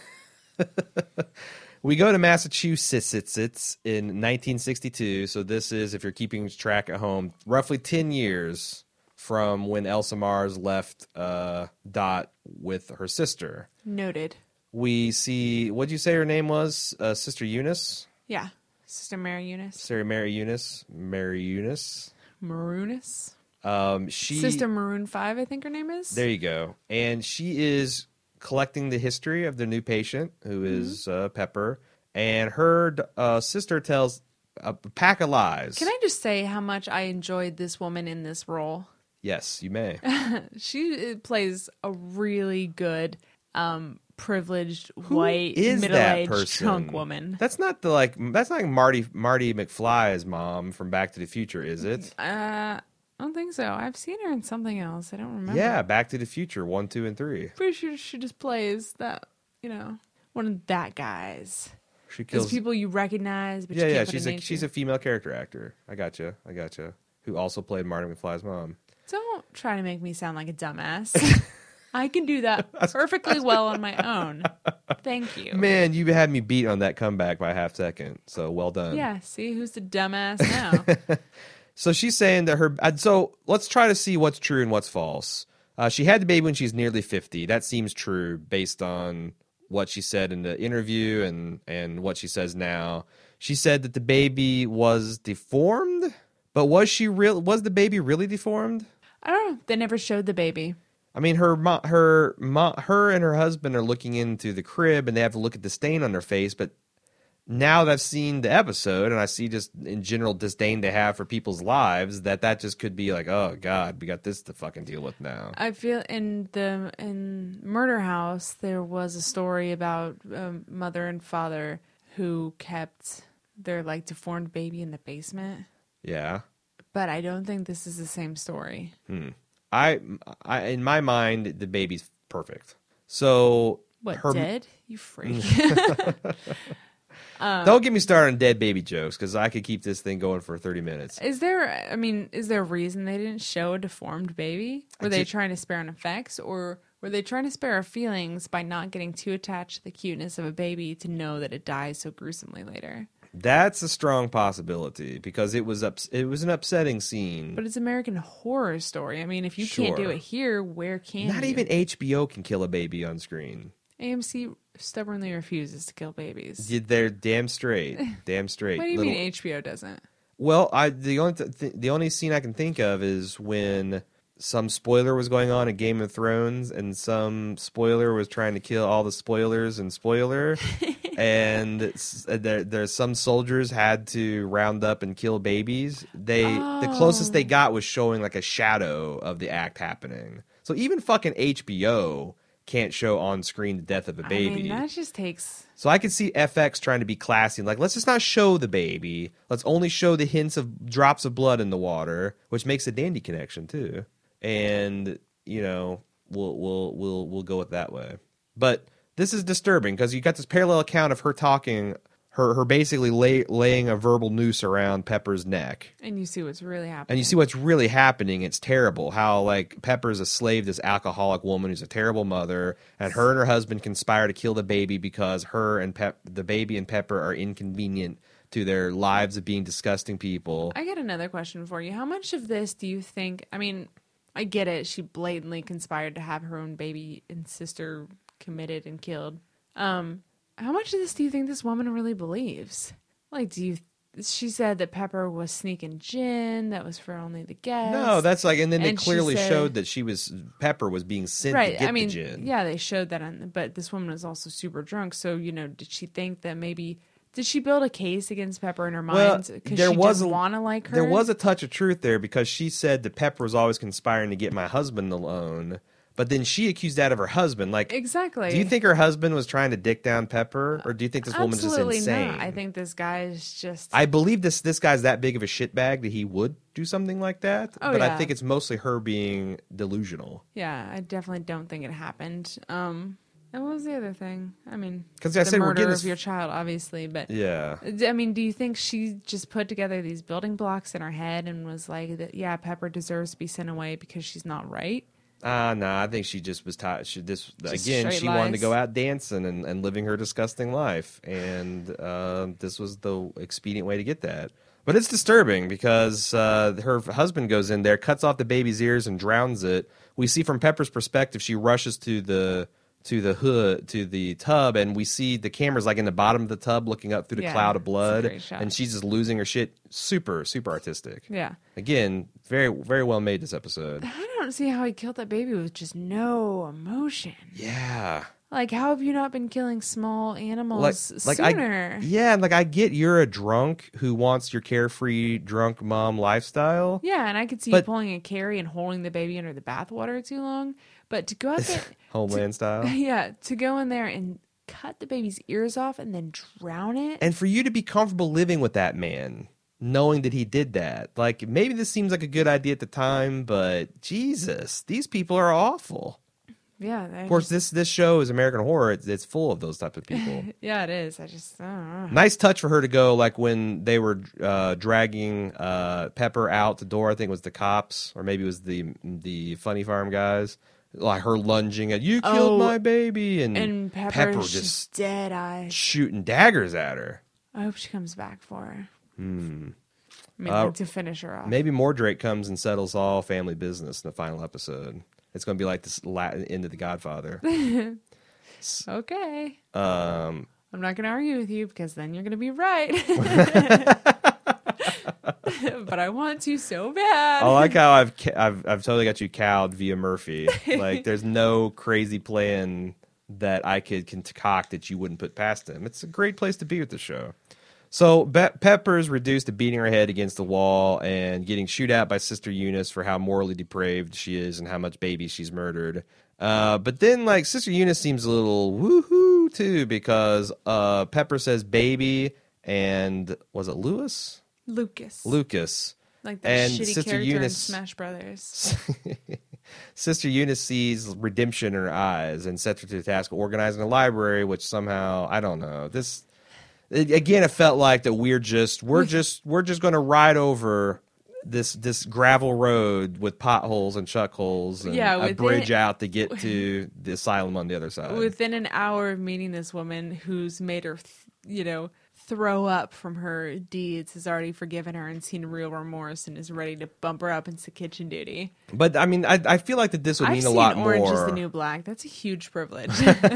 We go to Massachusetts in 1962. So this is, if you're keeping track at home, roughly 10 years from when Elsa Mars left Dot with her sister. Noted. We see, what'd you say her name was? Sister Eunice? Yeah. Sister Mary Eunice. Sarah Mary Eunice. Mary Eunice. Maroonus. She Sister Maroon 5, I think her name is. There you go. And she is collecting the history of the new patient, who is Pepper. And her sister tells a pack of lies. Can I just say how much I enjoyed this woman in this role? Yes, you may. She plays a really good, privileged, Who white, is that middle-aged person? chunk woman. That's not that's not Marty McFly's mom from Back to the Future, is it? I don't think so. I've seen her in something else. I don't remember. Yeah, Back to the Future 1, 2, and 3. Pretty sure she just plays that, one of that guys. She Those kills people you recognize, but you can't put a name she's to. a female character actor. I gotcha. Who also played Marty McFly's mom. Don't try to make me sound like a dumbass. I can do that perfectly well on my own. Thank you. Man, you had me beat on that comeback by a half second. So well done. Yeah, see who's the dumbass now. So she's saying that so let's try to see what's true and what's false. She had the baby when she's nearly 50. That seems true based on what she said in the interview and what she says now. She said that the baby was deformed, but was the baby really deformed? I don't know. They never showed the baby. I mean, her and her husband are looking into the crib, and they have to look at the stain on their face. But now that I've seen the episode, and I see just in general disdain they have for people's lives, that just could be like, oh God, we got this to fucking deal with now. I feel in Murder House there was a story about mother and father who kept their deformed baby in the basement. Yeah. But I don't think this is the same story. I in my mind, the baby's perfect. So Dead? You freak. Don't get me started on dead baby jokes, because I could keep this thing going for 30 minutes. Is there a reason they didn't show a deformed baby? Were they trying to spare on effects, or were they trying to spare our feelings by not getting too attached to the cuteness of a baby to know that it dies so gruesomely later? That's a strong possibility, because it was an upsetting scene. But it's American Horror Story. I mean, if you can't do it here, where can you? Not even HBO can kill a baby on screen. AMC stubbornly refuses to kill babies. They're damn straight. Damn straight. What do you mean HBO doesn't? Well, the only scene I can think of is when some spoiler was going on in Game of Thrones, and some spoiler was trying to kill all the spoilers and spoiler. And there's some soldiers had to round up and kill babies. The closest they got was showing a shadow of the act happening. So even fucking HBO can't show on screen the death of a baby. I mean, that just takes. So I could see FX trying to be classy, let's just not show the baby. Let's only show the hints of drops of blood in the water, which makes a dandy connection too. And we'll go it that way. But this is disturbing because you got this parallel account of her talking, her basically laying a verbal noose around Pepper's neck. And you see what's really happening. And you see what's really happening. It's terrible. How, like, Pepper's a slave to this alcoholic woman who's a terrible mother, and her husband conspire to kill the baby because the baby and Pepper are inconvenient to their lives of being disgusting people. I got another question for you. How much of this do you think, I mean, I get it. She blatantly conspired to have her own baby and sister committed and killed. How much of this do you think this woman really believes? Like, she said that Pepper was sneaking gin that was for only the guests. No, that's like, and then they And clearly she said- showed that Pepper was being sent to get the gin. yeah, they showed that, but this woman was also super drunk. So, did she think that did she build a case against Pepper in her mind? Because she doesn't want to like her? There was a touch of truth there because she said that Pepper was always conspiring to get my husband alone. But then she accused that of her husband. Like, exactly. Do you think her husband was trying to dick down Pepper, or do you think this woman's just insane? Not. I think this guy is just. I believe this guy's that big of a shitbag that he would do something like that. Oh, but yeah. I think it's mostly her being delusional. Yeah, I definitely don't think it happened. And what was the other thing? I mean, 'Cause I the said we're murder getting of this- your child, obviously. But Yeah. I mean, do you think she just put together these building blocks in her head and was like, that? Yeah, Pepper deserves to be sent away because she's not right? No, I think she just was tired. She straight she wanted to lies. go out dancing and living her disgusting life, and this was the expedient way to get that. But it's disturbing because her husband goes in there, cuts off the baby's ears, and drowns it. We see from Pepper's perspective, she rushes to the tub, and we see the camera's like in the bottom of the tub, looking up through the cloud of it's a blood, great shot. and she's just losing her shit. Super, super artistic. Yeah. Again, very, very well made this episode. I don't see how he killed that baby with just no emotion. Yeah. Like, how have you not been killing small animals sooner? I get you're a drunk who wants your carefree drunk mom lifestyle. Yeah, and I could see you pulling a Carrie and holding the baby under the bathwater too long. But to go out there, Homeland style. yeah, to go in there and cut the baby's ears off and then drown it. And for you to be comfortable living with that man, knowing that he did that, like, maybe this seems like a good idea at the time, but Jesus, these people are awful. Yeah, Of course, this show is American Horror. It's full of those type of people. yeah, it is. I don't know. Nice touch for her to go, like when they were dragging Pepper out the door. I think it was the cops, or maybe it was the Funny Farm guys. Like her lunging at, you killed my baby, and Pepper just dead eyes, shooting daggers at her. I hope she comes back for her. I mean, to finish her off. Maybe Mordrake comes and settles all family business in the final episode. It's going to be like this end of The Godfather. Okay. Um, I'm not going to argue with you because then you're going to be right. But I want to so bad. I like how I've totally got you cowed via Murphy. Like, there's no crazy plan that I could concoct that you wouldn't put past him. It's a great place to be with the show. So Pepper's reduced to beating her head against the wall and getting shooed at by Sister Eunice for how morally depraved she is and how much babies she's murdered. But then, like, Sister Eunice seems a little woohoo too, because Pepper says baby, and was it Lucas? Like that and shitty Sister character Eunice, in Smash Brothers. Sister Eunice sees redemption in her eyes and sets her to the task of organizing a library, which somehow, I don't know. Again, it felt like that we're just going to ride over this gravel road with potholes and chuck holes and a bridge out to get to the asylum on the other side. Within an hour of meeting this woman who's made her, throw up from her deeds, has already forgiven her and seen real remorse and is ready to bump her up into kitchen duty. But I mean, I feel like that this would mean a lot more. Orange is the New Black. That's a huge privilege.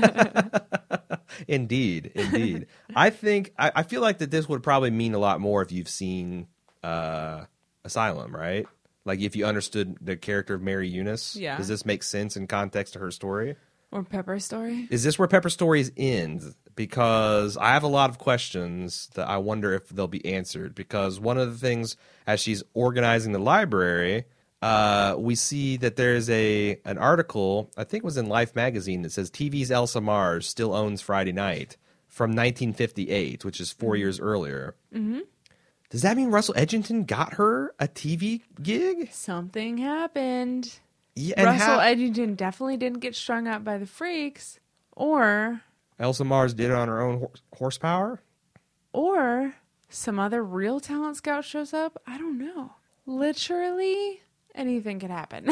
Indeed. I feel like that this would probably mean a lot more if you've seen Asylum, right? Like if you understood the character of Mary Eunice. Yeah. Does this make sense in context to her story? Or Pepper's story? Is this where Pepper's stories end? Because I have a lot of questions that I wonder if they'll be answered. Because one of the things, as she's organizing the library, we see that there's an article, I think it was in Life magazine, that says TV's Elsa Mars still owns Friday Night from 1958, which is 4 years earlier. Mm-hmm. Does that mean Russell Edgington got her a TV gig? Something happened. Yeah, and Russell Edgington definitely didn't get strung up by the freaks. Or Elsa Mars did it on her own horsepower? Or some other real talent scout shows up. I don't know. Literally anything could happen.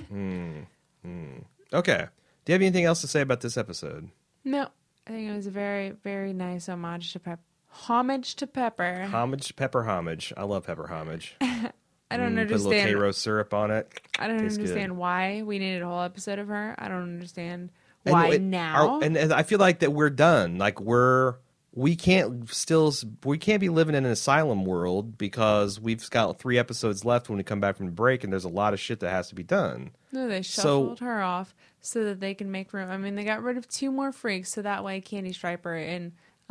Okay. Do you have anything else to say about this episode? No. I think it was a very, very nice homage to Pepper. Homage to Pepper. Pepper homage. I love pepper homage. I don't Put a little understand. K-Rose syrup on it. I don't Tastes understand good. why we needed a whole episode of her. I don't understand why now. And I feel like that we're done. Like we can't be living in an asylum world because we've got 3 episodes left when we come back from the break, and there's a lot of shit that has to be done. No, they shuffled her off so that they can make room. I mean, they got rid of 2 more freaks, so that way Candy Striper and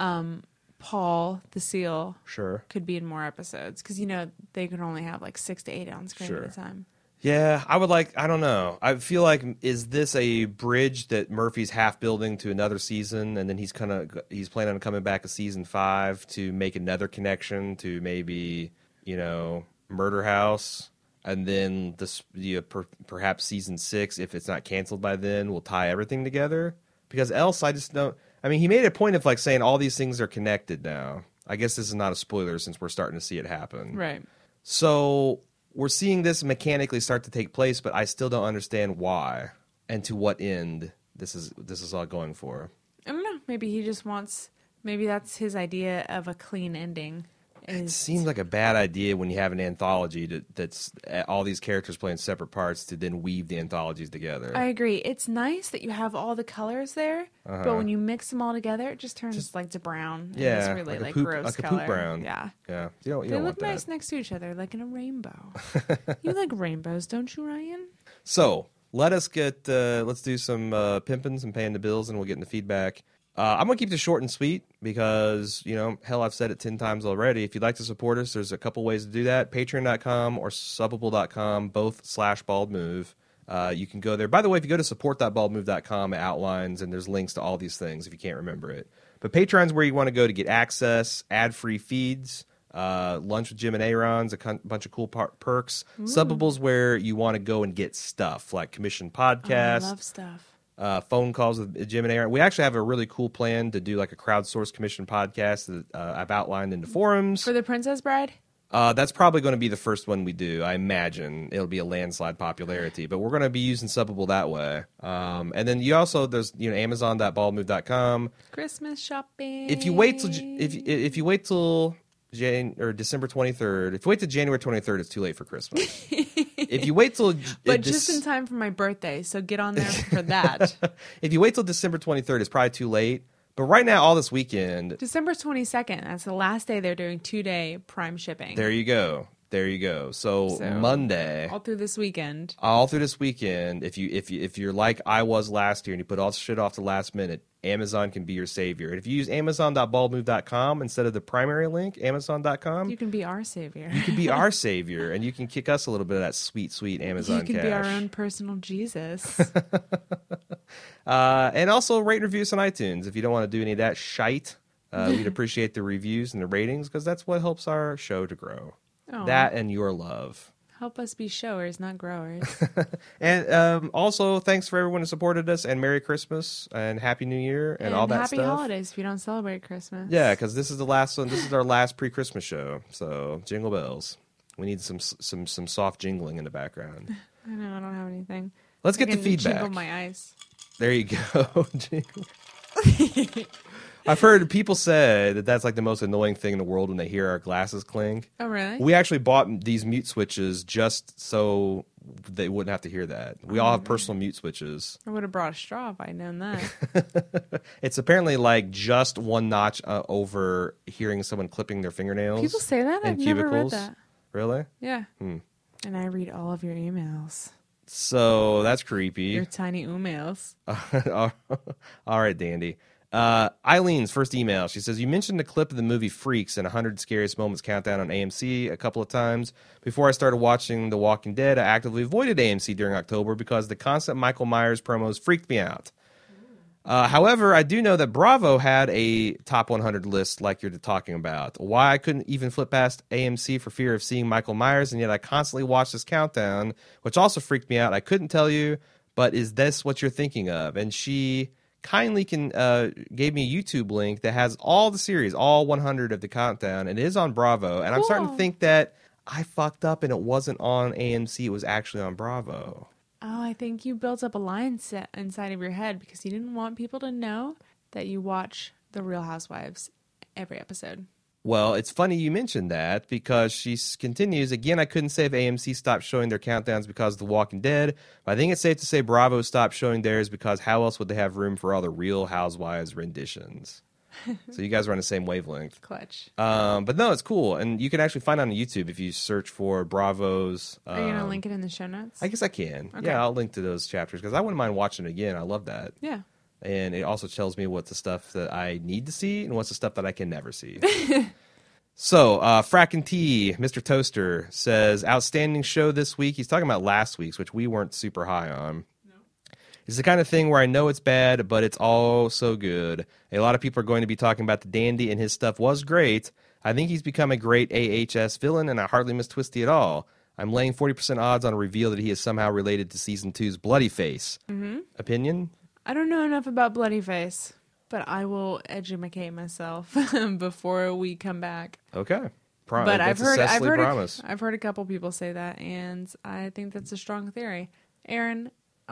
Paul the Seal could be in more episodes. Because, they could only have like 6 to 8 on screen at a time. Yeah, I don't know. I feel like, is this a bridge that Murphy's half building to another season, and then he's planning on coming back a season 5 to make another connection to maybe, Murder House, and then perhaps season 6, if it's not canceled by then, will tie everything together? Because else I just don't. I mean, he made a point of like saying all these things are connected now. I guess this is not a spoiler since we're starting to see it happen. Right. So we're seeing this mechanically start to take place, but I still don't understand why and to what end this is all going for. I don't know. Maybe that's his idea of a clean ending. It seems like a bad idea when you have an anthology that's all these characters playing separate parts to then weave the anthologies together. I agree. It's nice that you have all the colors there, but when you mix them all together, it just turns like to brown. Yeah, it's really like a poop, gross like color. a poop brown. Yeah. Yeah. You don't They want look that. nice next to each other, like in a rainbow. You like rainbows, don't you, Ryan? So let's do some pimping, some paying the bills, and we'll get into feedback. I'm going to keep this short and sweet because, hell, I've said it 10 times already. If you'd like to support us, there's a couple ways to do that. Patreon.com or Subbable.com, both /baldmove. You can go there. By the way, if you go to support.baldmove.com, it outlines and there's links to all these things if you can't remember it. But Patreon's where you want to go to get access, ad-free feeds, lunch with Jim and Aaron's, bunch of cool perks. Subbable's where you want to go and get stuff like commissioned podcasts. I love stuff. Phone calls with Jim and Aaron. We actually have a really cool plan to do like a crowdsourced commission podcast that I've outlined in the forums. For the Princess Bride? That's probably going to be the first one we do. I imagine it'll be a landslide popularity, but we're going to be using Subbable that way. And then there's Amazon.baldmove.com. Christmas shopping. If you wait till if you wait till December 23rd, if you wait till January 23rd, it's too late for Christmas. If you wait till just in time for my birthday, so get on there for that. If you wait till December 23rd, it's probably too late. But right now, all this weekend, December 22nd, that's the last day they're doing 2-day Prime shipping. There you go. So Monday, all through this weekend. If you're like I was last year and you put all the shit off to last minute, Amazon can be your savior. And if you use Amazon.baldmove.com instead of the primary link, Amazon.com, you can be our savior. You can be our savior, and you can kick us a little bit of that sweet, sweet Amazon cash. You can be our own personal Jesus. And also rate and review us on iTunes if you don't want to do any of that shite. We'd appreciate the reviews and the ratings because that's what helps our show to grow. Oh. That and your love. Help us be showers, not growers. And also, thanks for everyone who supported us, and Merry Christmas, and Happy New Year, and all that happy stuff. Happy holidays if you don't celebrate Christmas. Yeah, because this is the last one. This is our last pre-Christmas show, so jingle bells. We need some soft jingling in the background. I know, I don't have anything. Let's get the feedback. Jingle my ice. There you go. Jingle. I've heard people say that that's like the most annoying thing in the world when they hear our glasses clink. Oh, really? We actually bought these mute switches just so they wouldn't have to hear that. We all have personal mute switches. I would have brought a straw if I'd known that. It's apparently like just one notch over hearing someone clipping their fingernails. People say that? I've never read that. Really? Yeah. And I read all of your emails. So that's creepy. Your tiny emails. All right, Dandy. Eileen's first email. She says, you mentioned the clip of the movie Freaks and 100 Scariest Moments Countdown on AMC a couple of times. Before I started watching The Walking Dead, I actively avoided AMC during October because the constant Michael Myers promos freaked me out. However, I do know that Bravo had a top 100 list like you're talking about. Why I couldn't even flip past AMC for fear of seeing Michael Myers, and yet I constantly watched this countdown, which also freaked me out. I couldn't tell you, but is this what you're thinking of? And she kindly gave me a YouTube link that has all the series, all 100 of the countdown, and it is on Bravo. And I'm starting to Cool. think that I fucked up and it wasn't on AMC, it was actually on Bravo. Oh, I think you built up a line set inside of your head because you didn't want people to know that you watch The Real Housewives every episode. Well, it's funny you mentioned that because she continues, again, I couldn't say if AMC stopped showing their countdowns because of The Walking Dead, but I think it's safe to say Bravo stopped showing theirs because how else would they have room for all the Real Housewives renditions? So you guys are on the same wavelength. Clutch. But no, it's cool. And you can actually find it on YouTube if you search for Bravo's. Are you going to link it in the show notes? I guess I can. Okay. Yeah, I'll link to those chapters because I wouldn't mind watching it again. I love that. Yeah. And it also tells me what's the stuff that I need to see and what's the stuff that I can never see. So, Frackin' T, Mr. Toaster, says, outstanding show this week. He's talking about last week's, which we weren't super high on. No. It's the kind of thing where I know it's bad, but it's all so good. A lot of people are going to be talking about the Dandy, and his stuff was great. I think he's become a great AHS villain, and I hardly miss Twisty at all. I'm laying 40% odds on a reveal that he is somehow related to Season 2's Bloody Face. Mm-hmm. Opinion? I don't know enough about Bloody Face, but I will educate myself before we come back. Okay. But I've heard I've a couple people say that, and I think that's a strong theory. Aaron,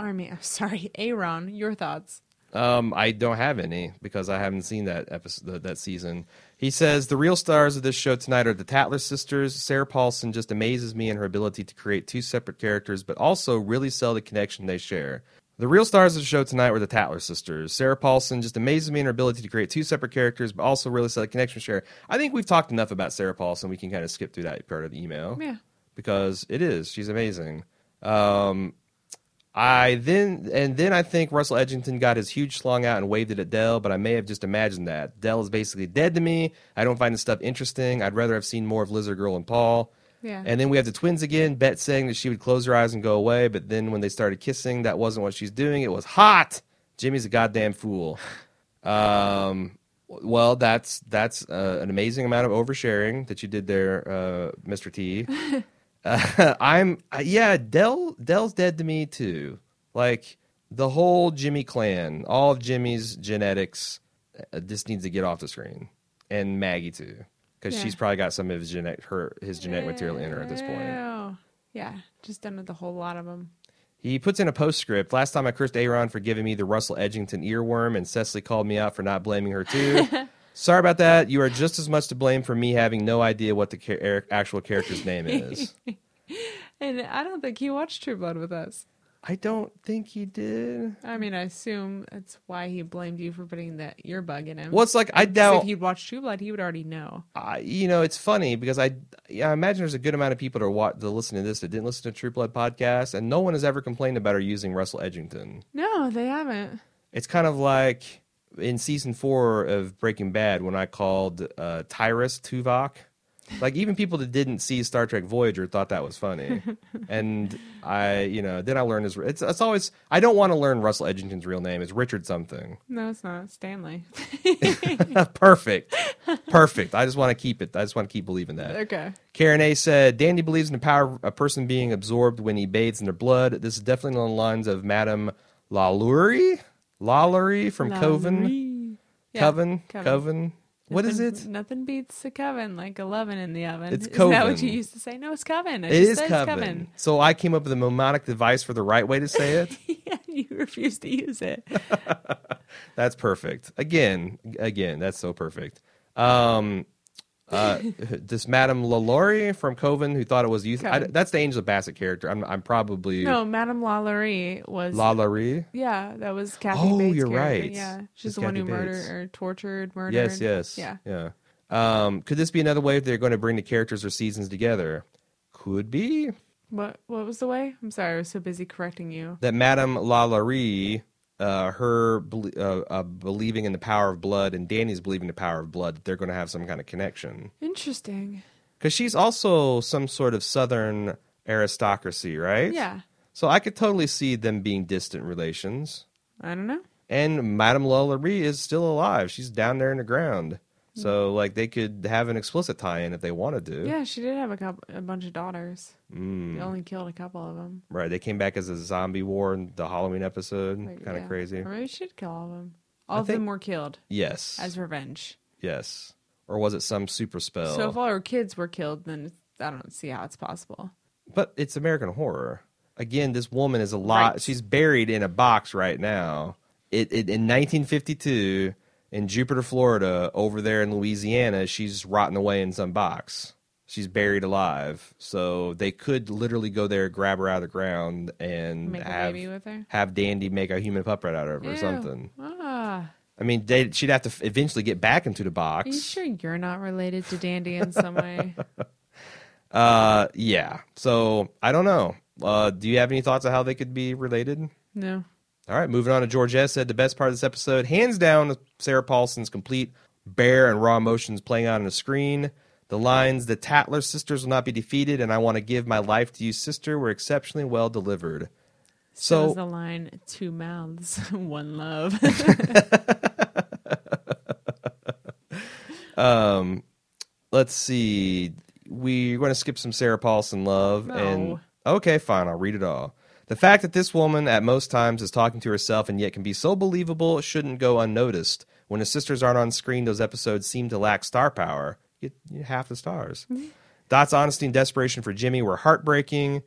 your thoughts? I don't have any because I haven't seen that episode, that season. He says the real stars of this show tonight are the Tatler sisters. Sarah Paulson just amazes me in her ability to create two separate characters, but also really sell the connection they share. The real stars of the show tonight were the Tatler sisters. Sarah Paulson just amazes me in her ability to create two separate characters, but also really sell the connection they share. I think we've talked enough about Sarah Paulson. We can kind of skip through that part of the email. Yeah, because she's amazing. Then I think Russell Edgington got his huge slung out and waved it at Dell, but I may have just imagined that. Dell is basically dead to me. I don't find this stuff interesting. I'd rather have seen more of Lizard Girl and Paul. Yeah. And then we have the twins again, Bet saying that she would close her eyes and go away, but then when they started kissing, that wasn't what she's doing. It was hot. Jimmy's a goddamn fool. Well, that's an amazing amount of oversharing that you did there, Mr. T. Dell's dead to me too. Like the whole Jimmy clan, all of Jimmy's genetics, just needs to get off the screen, and Maggie too, because she's probably got some of his genetic material in her at this point. Yeah, just done with a whole lot of them. He puts in a postscript. Last time I cursed Aaron for giving me the Russell Edgington earworm, and Cecily called me out for not blaming her too. Sorry about that. You are just as much to blame for me having no idea what the actual character's name is. And I don't think he watched True Blood with us. I don't think he did. I mean, I assume that's why he blamed you for putting that earbug in him. Well, it's like, I doubt... If he'd watched True Blood, he would already know. It's funny because I imagine there's a good amount of people that listen to this that didn't listen to True Blood podcast, and no one has ever complained about her using Russell Edgington. No, they haven't. It's kind of like in season 4 of Breaking Bad when I called Tyrus Tuvok. Like, even people that didn't see Star Trek Voyager thought that was funny. And then I learned it's always, I don't want to learn Russell Edgington's real name. It's Richard something. No, it's not. Stanley. Perfect. I just want to keep it. I just want to keep believing that. Okay. Karen A said, Dandy believes in the power of a person being absorbed when he bathes in their blood. This is definitely along the lines of Madame Lalaurie from Coven. Yeah, Coven. What is it? Nothing beats a coven like a lovin' in the oven. It's Isn't coven. that what you used to say? No, it's coven. It is coven. So I came up with a mnemonic device for the right way to say it. Yeah, you refuse to use it. That's perfect. Again, that's so perfect. This Madame Lalaurie from Coven who thought it was youth. That's the Angela Bassett character. I'm probably no. Madame Lalaurie was Lalaurie. Yeah, that was Kathy Bates' you're character. right. Yeah, she's That's the one who Kathy Bates. murdered. Yes. Yeah. Could this be another way they're going to bring the characters or seasons together? Could be. What was the way? I'm sorry, I was so busy correcting you. That Madame Lalaurie, her believing in the power of blood, and Danny's believing the power of blood, that they're going to have some kind of connection. Interesting. Because she's also some sort of Southern aristocracy, right? Yeah. So I could totally see them being distant relations. I don't know. And Madame Lalaurie is still alive. She's down there in the ground. So, like, they could have an explicit tie-in if they wanted to. Yeah, she did have a bunch of daughters. They only killed a couple of them. Right, they came back as a zombie war in the Halloween episode. Like, Kind of crazy. Or maybe she did kill all of them. All of them were killed Yes. as revenge. Yes. Or was it some super spell? So if all her kids were killed, then I don't see how it's possible. But it's American Horror. Again, this woman is a lot. Right. She's buried in a box right now. In 1952, in Jupiter, Florida, over there in Louisiana, she's rotting away in some box. She's buried alive. So they could literally go there, grab her out of the ground, and Make a baby with her? have Dandy make a human puppet out of her or Ew. something. Ah. I mean, she'd have to eventually get back into the box. Are you sure you're not related to Dandy in some way? Yeah. So I don't know. Do you have any thoughts on how they could be related? No. All right, moving on to George S. said the best part of this episode, hands down, Sarah Paulson's complete bare and raw emotions playing out on the screen. The lines, "The Tatler sisters will not be defeated, and I want to give my life to you, sister," were exceptionally well delivered. So is So the line, 2 mouths, 1 love. let's see. We're going to skip some Sarah Paulson love. No. And okay, fine, I'll read it all. The fact that this woman at most times is talking to herself and yet can be so believable shouldn't go unnoticed. When the sisters aren't on screen, those episodes seem to lack star power. You get half the stars. Dot's honesty and desperation for Jimmy were heartbreaking.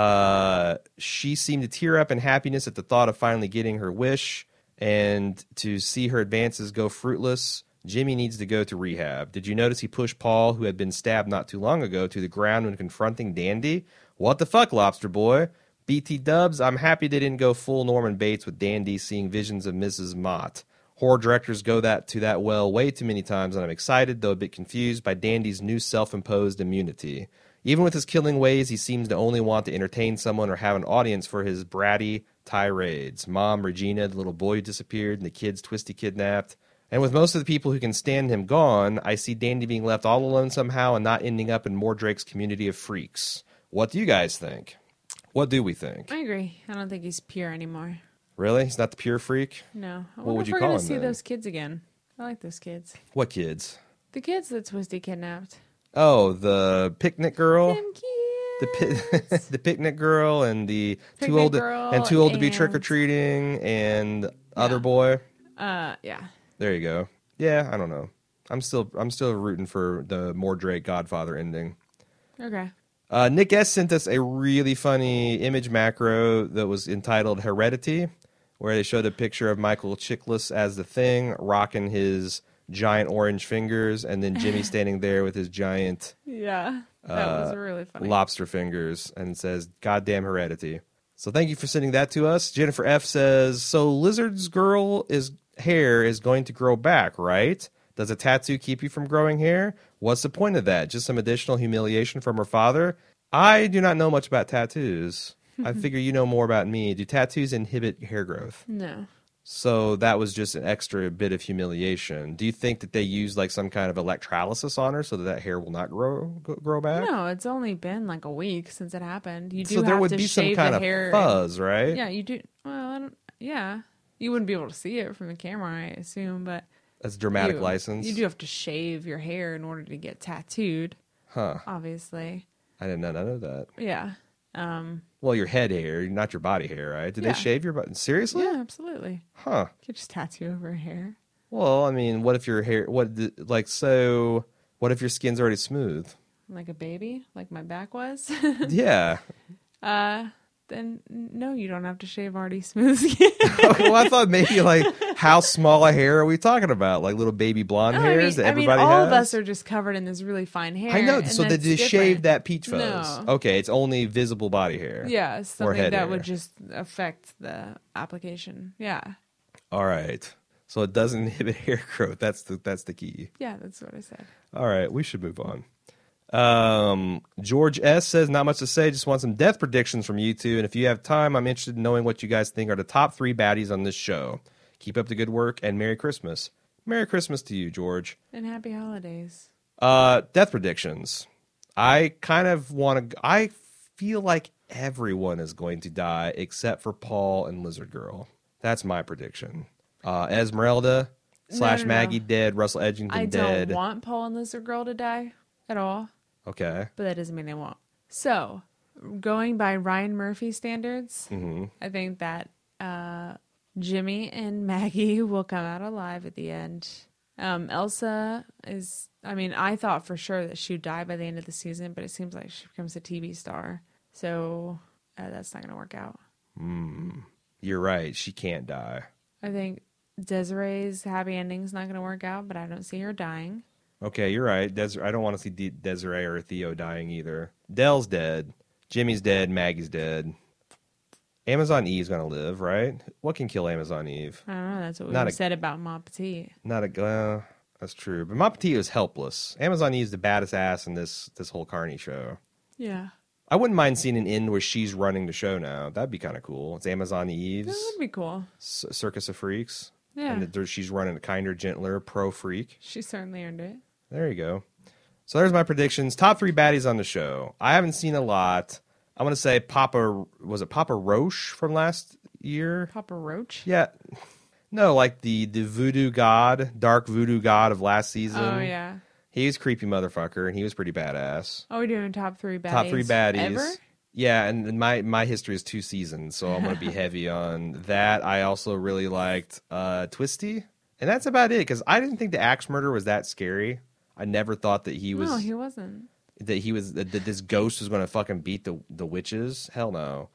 She seemed to tear up in happiness at the thought of finally getting her wish, and to see her advances go fruitless. Jimmy needs to go to rehab. Did you notice he pushed Paul, who had been stabbed not too long ago, to the ground when confronting Dandy? What the fuck, Lobster Boy? BT Dubs, I'm happy they didn't go full Norman Bates with Dandy seeing visions of Mrs. Mott. Horror directors go to that well way too many times, and I'm excited, though a bit confused, by Dandy's new self-imposed immunity. Even with his killing ways, he seems to only want to entertain someone or have an audience for his bratty tirades. Mom, Regina, the little boy who disappeared, and the kids Twisty kidnapped. And with most of the people who can stand him gone, I see Dandy being left all alone somehow and not ending up in Mordrake's community of freaks. What do you guys think? What do we think? I agree. I don't think he's pure anymore. Really? He's not the pure freak? No. I What wonder would if you we're call gonna him see then? those kids again. I like those kids. What kids? The kids that Twisty kidnapped. Oh, the picnic girl? Them kids. The picnic girl and the Picnic girl too old to be and- trick or treating and other boy. Yeah. There you go. Yeah, I don't know. I'm still rooting for the Mordrake Godfather ending. Okay. Nick S sent us a really funny image macro that was entitled Heredity, where they showed a picture of Michael Chiklis as the Thing rocking his giant orange fingers, and then Jimmy standing there with his giant Yeah. That was really funny. lobster fingers, and says, "Goddamn Heredity." So thank you for sending that to us. Jennifer F says, so Lizard's hair is going to grow back, right? Does a tattoo keep you from growing hair? What's the point of that? Just some additional humiliation from her father? I do not know much about tattoos. I figure you know more about me. Do tattoos inhibit hair growth? No. So that was just an extra bit of humiliation. Do you think that they use like some kind of electrolysis on her so that hair will not grow back? No, it's only been like a week since it happened. You do So there have would to be some shave kind the of hair. fuzz, right? Yeah, you do. Well, I don't. Yeah, you wouldn't be able to see it from the camera, I assume, but That's dramatic license. You do have to shave your hair in order to get tattooed. Huh. Obviously. I did not know that. Yeah. Well, your head hair, not your body hair, right? Did Yeah. they shave your body? Seriously? Yeah, absolutely. Huh. You could just tattoo over hair. Well, I mean, what if your hair, what if your skin's already smooth? Like a baby, like my back was. Yeah. Then no, you don't have to shave already smooth skin. Well, I thought maybe like, how small a hair are we talking about? Like little baby blonde hairs that everybody all has? of us are just covered in this really fine hair. I know. and So that's did they shave different. that peach fuzz? No. Okay, it's only visible body hair. Yeah, something head that hair. would just affect the application. Yeah. All right. So it doesn't inhibit hair growth. That's the key. Yeah, that's what I said. All right, we should move on. George S says, not much to say, just want some death predictions from you two, and if you have time, I'm interested in knowing what you guys think are the top 3 baddies on this show. Keep up the good work, and Merry Christmas. Merry Christmas to you, George. And happy holidays. Death predictions. I feel like everyone is going to die except for Paul and Lizard Girl. That's my prediction. Esmeralda / no. Maggie dead, Russell Edgington I dead. don't want Paul and Lizard Girl to die at all, Okay. but that doesn't mean they won't. So, going by Ryan Murphy standards, Mm-hmm. I think that Jimmy and Maggie will come out alive at the end. Elsa is, I mean, I thought for sure that she would die by the end of the season, but it seems like she becomes a TV star. So that's not going to work out. You're right. She can't die. I think Desiree's happy ending's not going to work out, but I don't see her dying. Okay, you're right. I don't want to see Desiree or Theo dying either. Dell's dead. Jimmy's dead. Maggie's dead. Amazon Eve's gonna live, right? What can kill Amazon Eve? I don't know. That's what we said about Ma Petite. That's true. But Ma Petite is helpless. Amazon Eve's the baddest ass in this whole Carney show. Yeah. I wouldn't mind seeing an end where she's running the show now. That'd be kind of cool. It's Amazon Eve's. That would be cool. Circus of Freaks. Yeah. And she's running a kinder, gentler, pro-freak. She certainly earned it. There you go. So there's my predictions. Top 3 baddies on the show. I haven't seen a lot. I'm going to say was it Papa Roach from last year? Papa Roach? Yeah. No, like the voodoo god, dark voodoo god of last season. Oh, yeah. He was a creepy motherfucker, and he was pretty badass. Oh, we're doing top 3 baddies? Top 3 baddies. Ever? Yeah, and my history is 2 seasons, so I'm going to be heavy on that. I also really liked Twisty, and that's about it, because I didn't think the axe murder was that scary. I never thought that he was... No, he wasn't. That this ghost was going to fucking beat the witches. Hell no.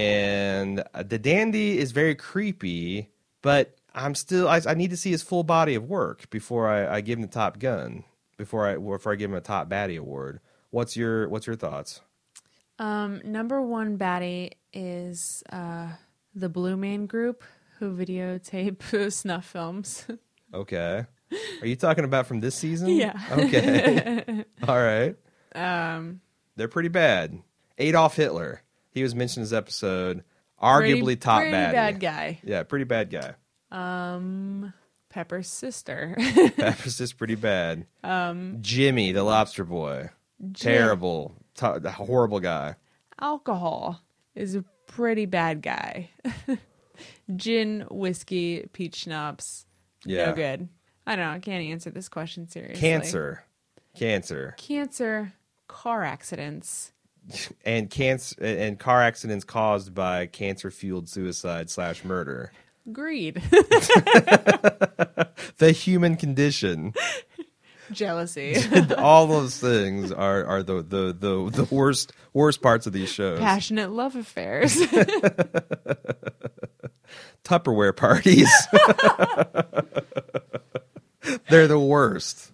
And the dandy is very creepy, but I need to see his full body of work before I give him the Top Gun. Before I give him a top baddie award. What's your thoughts? Number 1 baddie is the Blue Man Group, who videotape snuff films. Okay. Are you talking about from this season? Yeah. Okay. All right. They're pretty bad. Adolf Hitler. He was mentioned in this episode. Arguably top pretty baddie. Bad guy. Yeah, pretty bad guy. Pepper's sister. Pepper's just pretty bad. Jimmy, the lobster boy. Terrible. Horrible guy. Alcohol is a pretty bad guy. Gin, whiskey, peach schnapps. Yeah. No good. I don't know. I can't answer this question seriously. Cancer. Car accidents. And car accidents caused by cancer-fueled suicide / murder. Greed. The human condition. Jealousy. All those things are the worst parts of these shows. Passionate love affairs. Tupperware parties. They're the worst.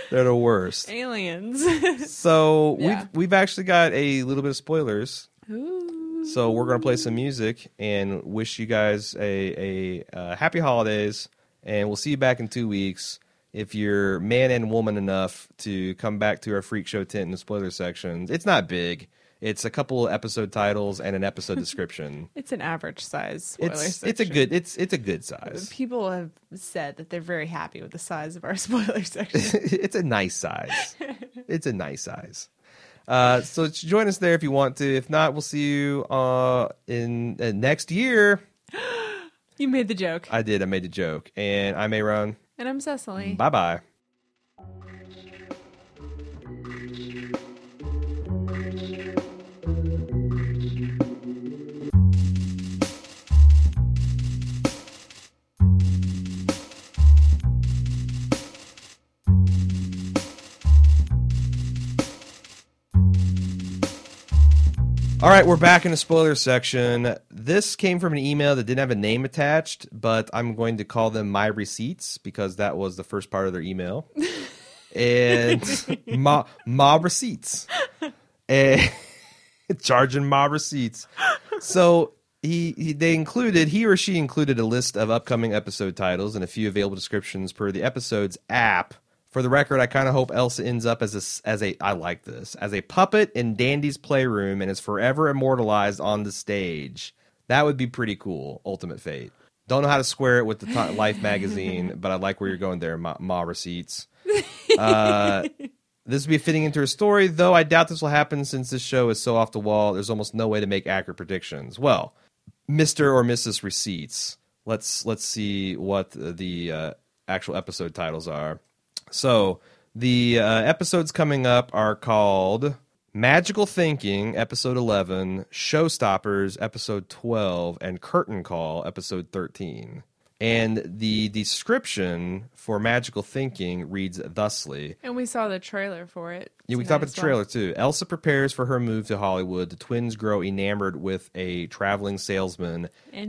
Aliens. So Yeah. we've actually got a little bit of spoilers. Ooh. So we're gonna play some music and wish you guys a happy holidays, and we'll see you back in 2 weeks. If you're man and woman enough to come back to our freak show tent in the spoiler section, it's not big. It's a couple episode titles and an episode description. It's an average size spoiler It's a section. it's a good size. People have said that they're very happy with the size of our spoiler section. It's a nice size. It's a nice size. So join us there if you want to. If not, we'll see you in next year. You made the joke. I did. I made the joke. And I'm Aaron. And I'm Cecily. Bye-bye. All right, we're back in the spoiler section. This came from an email that didn't have a name attached, but I'm going to call them My Receipts because that was the first part of their email. And Ma Receipts. And charging Ma Receipts. So he or she included a list of upcoming episode titles and a few available descriptions per the episode's app. For the record, I kind of hope Elsa ends up as a puppet in Dandy's playroom and is forever immortalized on the stage. That would be pretty cool. Ultimate Fate. Don't know how to square it with the Life magazine, but I like where you're going there, Ma Receipts. This would be fitting into her story, though I doubt this will happen since this show is so off the wall. There's almost no way to make accurate predictions. Well, Mr. or Mrs. Receipts. Let's see what the actual episode titles are. So the episodes coming up are called Magical Thinking, episode 11, Showstoppers, episode 12, and Curtain Call, episode 13. And the description for Magical Thinking reads thusly. And we saw the trailer for it. Yeah, we tonight talked about as the well. trailer, too. Elsa prepares for her move to Hollywood. The twins grow enamored with a traveling salesman.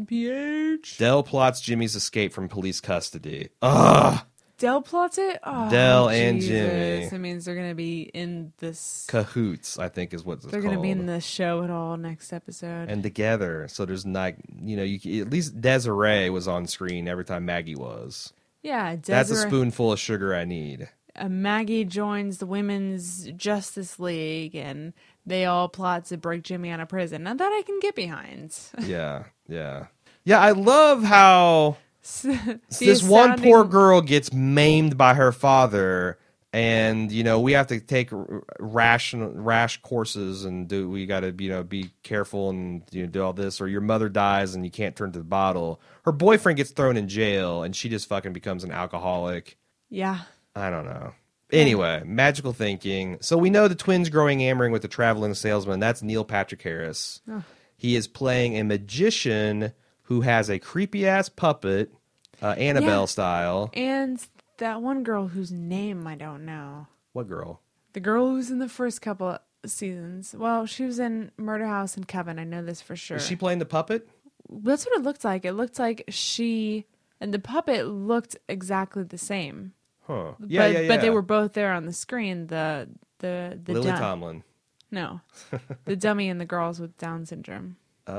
NPH. Dell plots Jimmy's escape from police custody. Ugh! Dell plots it? Oh, Dell and Jesus. Jimmy. That means they're going to be in this. Cahoots, I think is what it's They're called. going to be in the show at all next episode. And together. So there's not, at least Desiree was on screen every time Maggie was. yeah, That's a Desiree. spoonful of sugar I need. Maggie joins the Women's Justice League, and they all plot to break Jimmy out of prison. Now that I can get behind. Yeah, yeah. Yeah, I love how The this one astounding- poor girl gets maimed by her father, and we have to take rash courses, and we got to be careful and do all this, or your mother dies and you can't turn to the bottle. Her boyfriend gets thrown in jail, and she just fucking becomes an alcoholic. Yeah. I don't know. Anyway, Magical Thinking. So we know the twins growing enamoring with the traveling salesman. That's Neil Patrick Harris. Oh. He is playing a magician who has a creepy ass puppet, Annabelle Yeah. style. And that one girl whose name I don't know. What girl? The girl who's in the first couple seasons. Well, she was in Murder House and Coven. I know this for sure. Is she playing the puppet? That's what it looked like. It looked like she and the puppet looked exactly the same. Huh. But they were both there on the screen. The Lily Tomlin. No, the dummy and the girls with Down syndrome.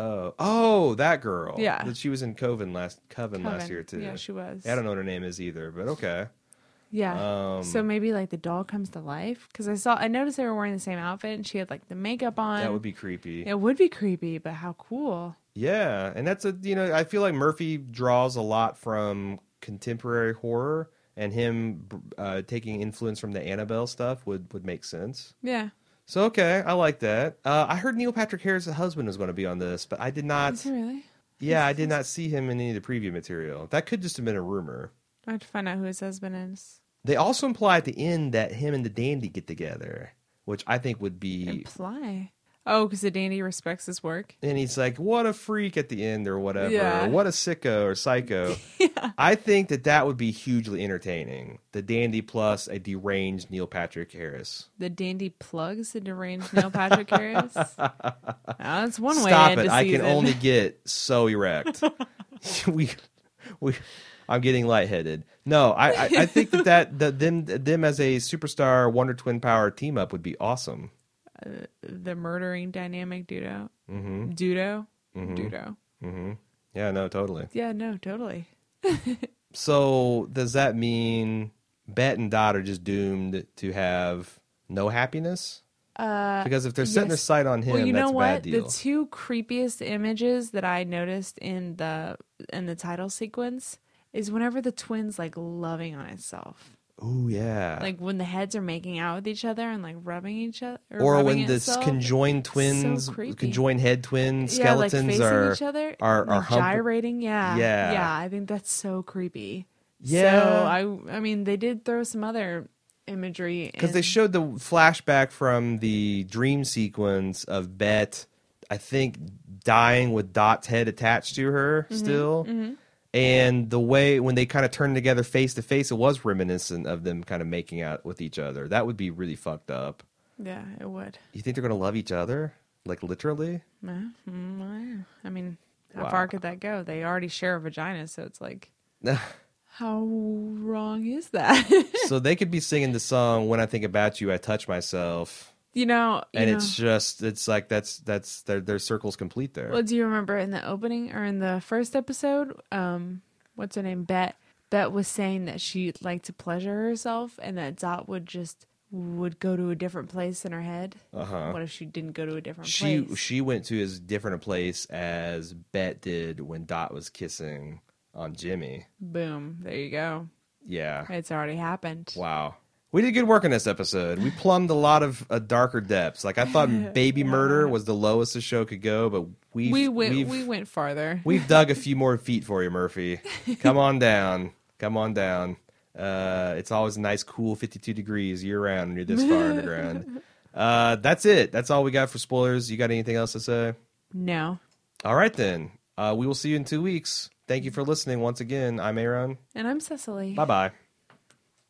Oh, that girl. Yeah. That she was in Coven last Coven. year too. Yeah, she was. I don't know what her name is either, but okay. Yeah. So maybe like the doll comes to life because I noticed they were wearing the same outfit and she had like the makeup on. That would be creepy. It would be creepy, but how cool. Yeah, and that's I feel like Murphy draws a lot from contemporary horror, and him taking influence from the Annabelle stuff would make sense. Yeah. So okay, I like that. I heard Neil Patrick Harris' husband was going to be on this, but I did not. Is it really? Yeah, I did not see him in any of the preview material. That could just have been a rumor. I have to find out who his husband is. They also imply at the end that him and the dandy get together, which I think would be. Imply. Oh, because the dandy respects his work. And he's like, "What a freak" at the end, or whatever. Yeah. Or, "What a sicko" or psycho. Yeah. I think that would be hugely entertaining. The dandy plus a deranged Neil Patrick Harris. The dandy plugs the deranged Neil Patrick Harris. That's one way. Stop to end it! a I can season. only get so erect. I'm getting lightheaded. No, I think them as a superstar Wonder Twin Power team up would be awesome. The murdering dynamic Dudo. Mm-hmm. Dudo. Mm-hmm. Dudo. Mm-hmm. Yeah, no, totally. Yeah, no, totally. So does that mean Bet and Dot are just doomed to have no happiness? Because if they're setting their yes. sight on him, Well, you that's know a what? bad deal. The two creepiest images that I noticed in the title sequence is whenever the twins like loving on itself. Ooh, yeah. Like when the heads are making out with each other and like rubbing each other, or rubbing when the itself. conjoined twins, creepy. conjoined head twin Yeah, like skeletons facing are each other, are like hump- gyrating. Yeah, Yeah. yeah. I think that's so creepy. Yeah. So I mean, they did throw some other imagery because they showed the flashback from the dream sequence of Bet, I think, dying with Dot's head attached to her still. Mm-hmm. And the way when they kind of turned together face to face, it was reminiscent of them kind of making out with each other. That would be really fucked up. Yeah, it would. You think they're going to love each other? Like literally? I mean, how Wow. far could that go? They already share a vagina, so it's like, how wrong is that? So they could be singing the song "When I Think About You, I Touch Myself," and it's like that's their circle's complete there. Well, do you remember in the opening or in the first episode? What's her name? Bet was saying that she liked to pleasure herself, and that Dot would go to a different place in her head. What if she didn't go to a different place? She went to as different a place as Bet did when Dot was kissing on Jimmy. Boom! There you go. Yeah. It's already happened. Wow. We did good work in this episode. We plumbed a lot of darker depths. Like I thought baby murder was the lowest the show could go, but we went farther. We've dug a few more feet for you, Murphy. Come on down. Come on down. It's always a nice, cool 52 degrees year round when you're this far underground. That's it. That's all we got for spoilers. You got anything else to say? No. All right, then. We will see you in 2 weeks. Thank you for listening once again. I'm Aaron. And I'm Cecily. Bye-bye.